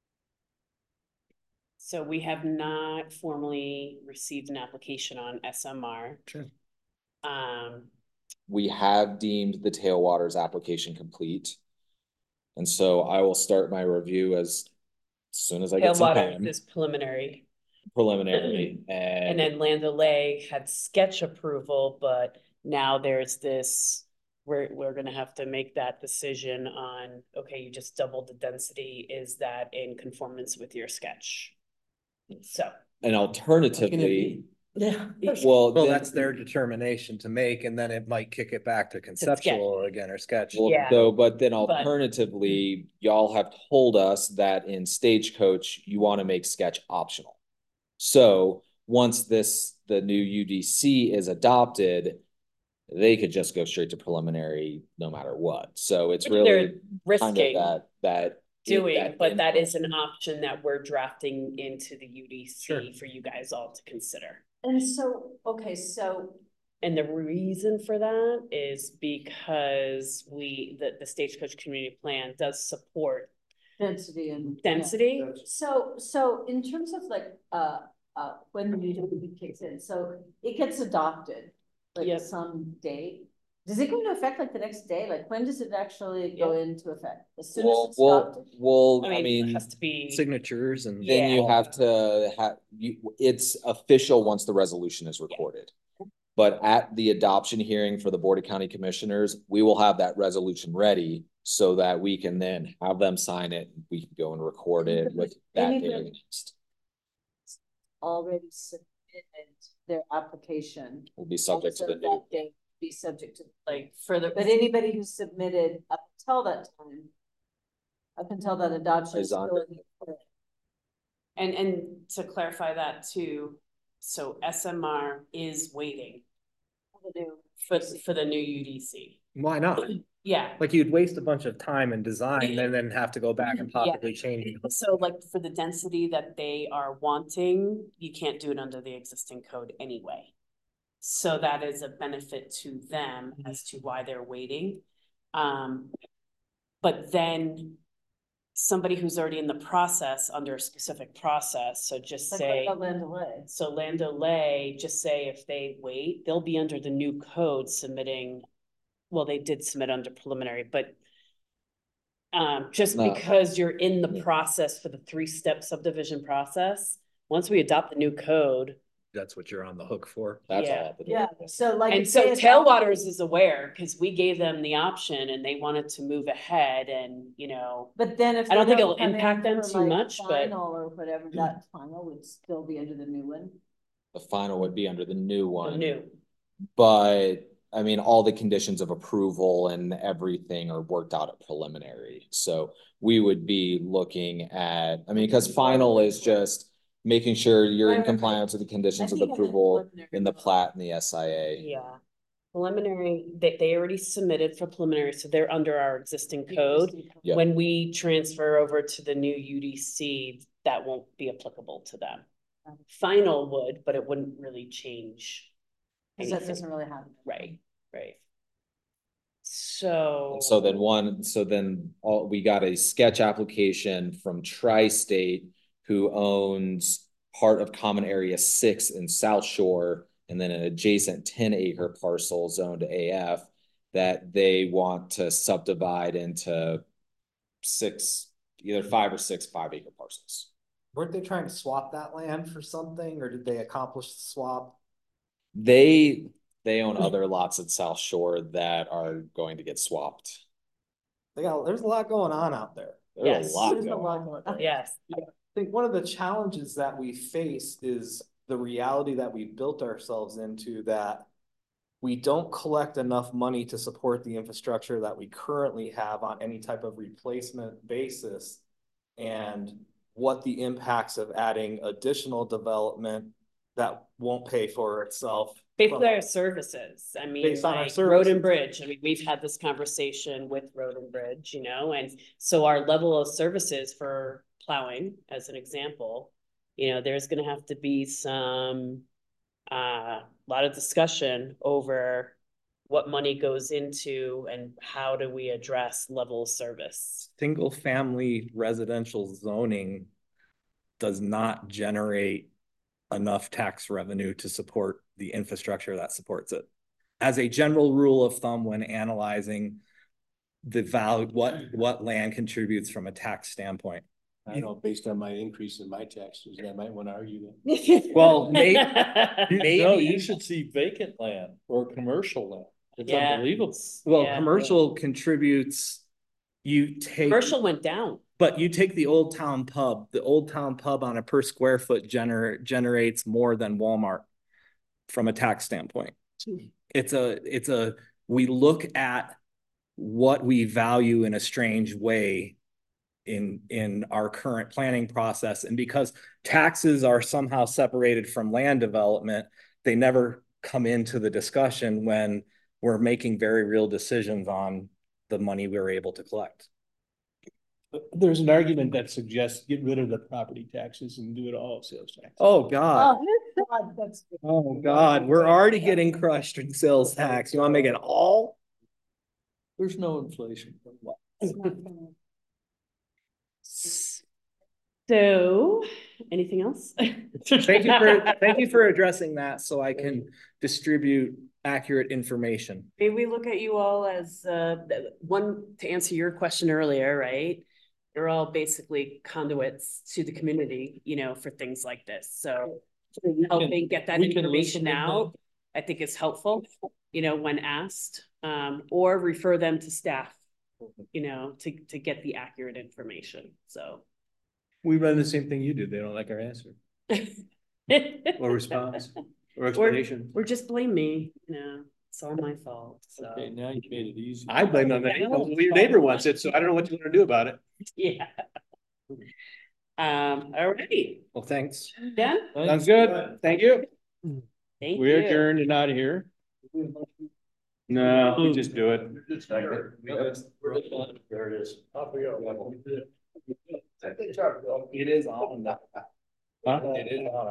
[SPEAKER 4] So we have not formally received an application on S M R.
[SPEAKER 1] Sure.
[SPEAKER 4] Um,
[SPEAKER 1] We have deemed the tailwaters application complete. And so I will start my review as soon as I get some
[SPEAKER 4] Tailwater
[SPEAKER 1] time,
[SPEAKER 4] is preliminary.
[SPEAKER 1] preliminary,
[SPEAKER 4] And
[SPEAKER 1] and
[SPEAKER 4] then Land O'Lay had sketch approval, but now there's this, we're, we're gonna have to make that decision on, okay, you just doubled the density. Is that in conformance with your sketch? So,
[SPEAKER 1] and alternatively,
[SPEAKER 9] Yeah.
[SPEAKER 1] Well,
[SPEAKER 10] Well,
[SPEAKER 1] then-
[SPEAKER 10] that's their determination to make, and then it might kick it back to conceptual again or sketch.
[SPEAKER 1] Well,
[SPEAKER 4] Yeah.
[SPEAKER 1] though, but then
[SPEAKER 4] But-
[SPEAKER 1] alternatively, y'all have told us that in Stagecoach, you want to make sketch optional. So once this, the new U D C is adopted, they could just go straight to preliminary no matter what. So it's
[SPEAKER 4] Which
[SPEAKER 1] really
[SPEAKER 4] they're
[SPEAKER 1] kind of
[SPEAKER 4] risking
[SPEAKER 1] that, that.
[SPEAKER 4] doing, but that
[SPEAKER 1] input.
[SPEAKER 4] is an option that we're drafting into the U D
[SPEAKER 10] Sure.
[SPEAKER 4] C for you guys all to consider.
[SPEAKER 3] And so, okay, so
[SPEAKER 4] And the reason for that is because we, the, the Stagecoach Community Plan does support
[SPEAKER 3] density and. yeah.
[SPEAKER 4] density.
[SPEAKER 3] So, so in terms of like, uh, uh, when the U D C kicks in, so it gets adopted, like
[SPEAKER 4] Yep.
[SPEAKER 3] some date. Does it go into effect like the next day? Like when does it actually go into effect? As soon as
[SPEAKER 1] Well,
[SPEAKER 3] it's
[SPEAKER 1] well,
[SPEAKER 3] adopted?
[SPEAKER 1] well,
[SPEAKER 4] I
[SPEAKER 1] I
[SPEAKER 4] mean, it
[SPEAKER 1] mean,
[SPEAKER 4] has to be,
[SPEAKER 10] Signatures and.
[SPEAKER 1] then you
[SPEAKER 4] Yeah.
[SPEAKER 1] have to have, you, it's official once the resolution is recorded. But at the adoption hearing for the Board of County Commissioners, we will have that resolution ready so that we can then have them sign it. We can go and record it with that date
[SPEAKER 3] Anybody-
[SPEAKER 1] next.
[SPEAKER 3] Already submitted their application.
[SPEAKER 1] Will be subject to the
[SPEAKER 3] also
[SPEAKER 1] new.
[SPEAKER 3] that date Be subject to,
[SPEAKER 4] like, further.
[SPEAKER 3] but anybody who submitted up until that time. Up until that adoption.
[SPEAKER 1] Is on.
[SPEAKER 3] still in the-
[SPEAKER 4] And, and to clarify that too, so S M R is waiting for, for the new U D C.
[SPEAKER 10] Why not?
[SPEAKER 4] Yeah,
[SPEAKER 10] Like you'd waste a bunch of time and design and then have to go back and possibly change it.
[SPEAKER 4] so like for the density that they are wanting, you can't do it under the existing code anyway. So that is a benefit to them as to why they're waiting. Um, but then somebody who's already in the process under a specific process, so just
[SPEAKER 3] Like
[SPEAKER 4] say.
[SPEAKER 3] what about Land O'Lay?
[SPEAKER 4] So Land O'Lay, just say if they wait, they'll be under the new code submitting, well, they did submit under preliminary, but um, just
[SPEAKER 1] No.
[SPEAKER 4] because you're in the process for the three-step subdivision process, once we adopt the new code,
[SPEAKER 10] That's what you're on the hook for.
[SPEAKER 1] That's
[SPEAKER 4] Yeah.
[SPEAKER 1] all.
[SPEAKER 3] Yeah, so like.
[SPEAKER 4] and
[SPEAKER 3] if
[SPEAKER 4] so
[SPEAKER 3] they adopt-
[SPEAKER 4] Tailwaters is aware, because we gave them the option and they wanted to move ahead and, you know,
[SPEAKER 3] But then if.
[SPEAKER 4] I don't
[SPEAKER 3] they
[SPEAKER 4] think it'll
[SPEAKER 3] come in
[SPEAKER 4] impact them
[SPEAKER 3] for,
[SPEAKER 4] too
[SPEAKER 3] like,
[SPEAKER 4] much, but-
[SPEAKER 3] Final or whatever, that final would still be under the new one.
[SPEAKER 1] The final would be under the new
[SPEAKER 4] the
[SPEAKER 1] one.
[SPEAKER 4] new.
[SPEAKER 1] But I mean, all the conditions of approval and everything are worked out at preliminary. So we would be looking at, I mean, because final is just making sure you're
[SPEAKER 3] Right,
[SPEAKER 1] in
[SPEAKER 3] right, right.
[SPEAKER 1] compliance with the conditions
[SPEAKER 3] I
[SPEAKER 1] of
[SPEAKER 3] think I meant
[SPEAKER 1] approval
[SPEAKER 3] preliminary.
[SPEAKER 1] in the plat and the S I A.
[SPEAKER 4] Yeah, preliminary, they, they already submitted for preliminary, so they're under our existing code.
[SPEAKER 1] Yeah.
[SPEAKER 4] When we transfer over to the new U D C, that won't be applicable to them. Final would, but it wouldn't really change.
[SPEAKER 3] Cause that
[SPEAKER 4] anything.
[SPEAKER 3] doesn't really happen.
[SPEAKER 4] Right, right. So.
[SPEAKER 1] And so then one, so then all, we got a sketch application from Tri-State who owns part of Common Area Six in South Shore and then an adjacent ten acre parcel zoned A F that they want to subdivide into six, either five or six five acre parcels.
[SPEAKER 10] Weren't they trying to swap that land for something, or did they accomplish the swap?
[SPEAKER 1] They, they own other lots at South Shore that are going to get swapped.
[SPEAKER 10] They got, there's a lot going on out there.
[SPEAKER 1] There's
[SPEAKER 4] Yes.
[SPEAKER 1] a lot
[SPEAKER 3] There's a
[SPEAKER 1] going
[SPEAKER 3] lot
[SPEAKER 1] on.
[SPEAKER 3] going on.
[SPEAKER 4] Yes,
[SPEAKER 11] I think one of the challenges that we face is the reality that we built ourselves into, that we don't collect enough money to support the infrastructure that we currently have on any type of replacement basis. And what the impacts of adding additional development that won't pay for itself.
[SPEAKER 4] basically our services, I mean,
[SPEAKER 11] Based on our
[SPEAKER 4] like Road
[SPEAKER 11] services.
[SPEAKER 4] and Bridge, I mean, we've had this conversation with Road and Bridge, you know, and so our level of services for plowing, as an example, you know, there's gonna have to be some, uh, lot of discussion over what money goes into and how do we address level of service.
[SPEAKER 10] Single family residential zoning does not generate enough tax revenue to support the infrastructure that supports it. As a general rule of thumb, when analyzing the value, what, what land contributes from a tax standpoint.
[SPEAKER 2] I don't know, based on my increase in my taxes, I might want to argue that.
[SPEAKER 10] Well, maybe,
[SPEAKER 7] You- No, you
[SPEAKER 10] maybe,
[SPEAKER 7] should see vacant land or commercial land. It's
[SPEAKER 4] Yeah.
[SPEAKER 7] unbelievable.
[SPEAKER 10] well,
[SPEAKER 4] Yeah.
[SPEAKER 10] commercial contributes, you take.
[SPEAKER 4] Commercial went down.
[SPEAKER 10] But you take the Old Town Pub, the Old Town Pub on a per square foot gener- generates more than Walmart.
[SPEAKER 1] from a tax standpoint. It's a, it's a, we look at what we value in a strange way in, in our current planning process. And because taxes are somehow separated from land development, they never come into the discussion when we're making very real decisions on the money we were able to collect.
[SPEAKER 2] There's an argument that suggests get rid of the property taxes and do it all sales tax.
[SPEAKER 1] Oh, God.
[SPEAKER 9] Oh, God, that's.
[SPEAKER 1] Oh, God. We're already getting crushed in sales tax. You want to make it all?
[SPEAKER 7] There's no inflation.
[SPEAKER 4] So, anything else?
[SPEAKER 1] Thank you for, thank you for addressing that so I can distribute accurate information.
[SPEAKER 4] Maybe we look at you all as, uh, the- one, to answer your question earlier, right? You're all basically conduits to the community, you know, for things like this, so helping get that
[SPEAKER 7] we can
[SPEAKER 4] information
[SPEAKER 7] listen to
[SPEAKER 4] out, I think is helpful, you know, when asked, um, or refer them to staff, you know, to, to get the accurate information, so.
[SPEAKER 2] We run the same thing you do. They don't like our answer or response or explanation.
[SPEAKER 4] Or just blame me, you know, it's all my fault, so.
[SPEAKER 7] Okay, now you made it easy.
[SPEAKER 2] I blame on that. Your neighbor wants it, so I don't know what you're gonna do about it.
[SPEAKER 4] Yeah. Um, all right,
[SPEAKER 1] Well, thanks.
[SPEAKER 4] Dan?
[SPEAKER 2] Sounds good. Thank you.
[SPEAKER 4] Thank you.
[SPEAKER 2] We're adjourned and out of here. No, we just do it.
[SPEAKER 5] There it is.
[SPEAKER 8] Off we go.
[SPEAKER 1] It is on.
[SPEAKER 2] Huh?
[SPEAKER 1] It is on.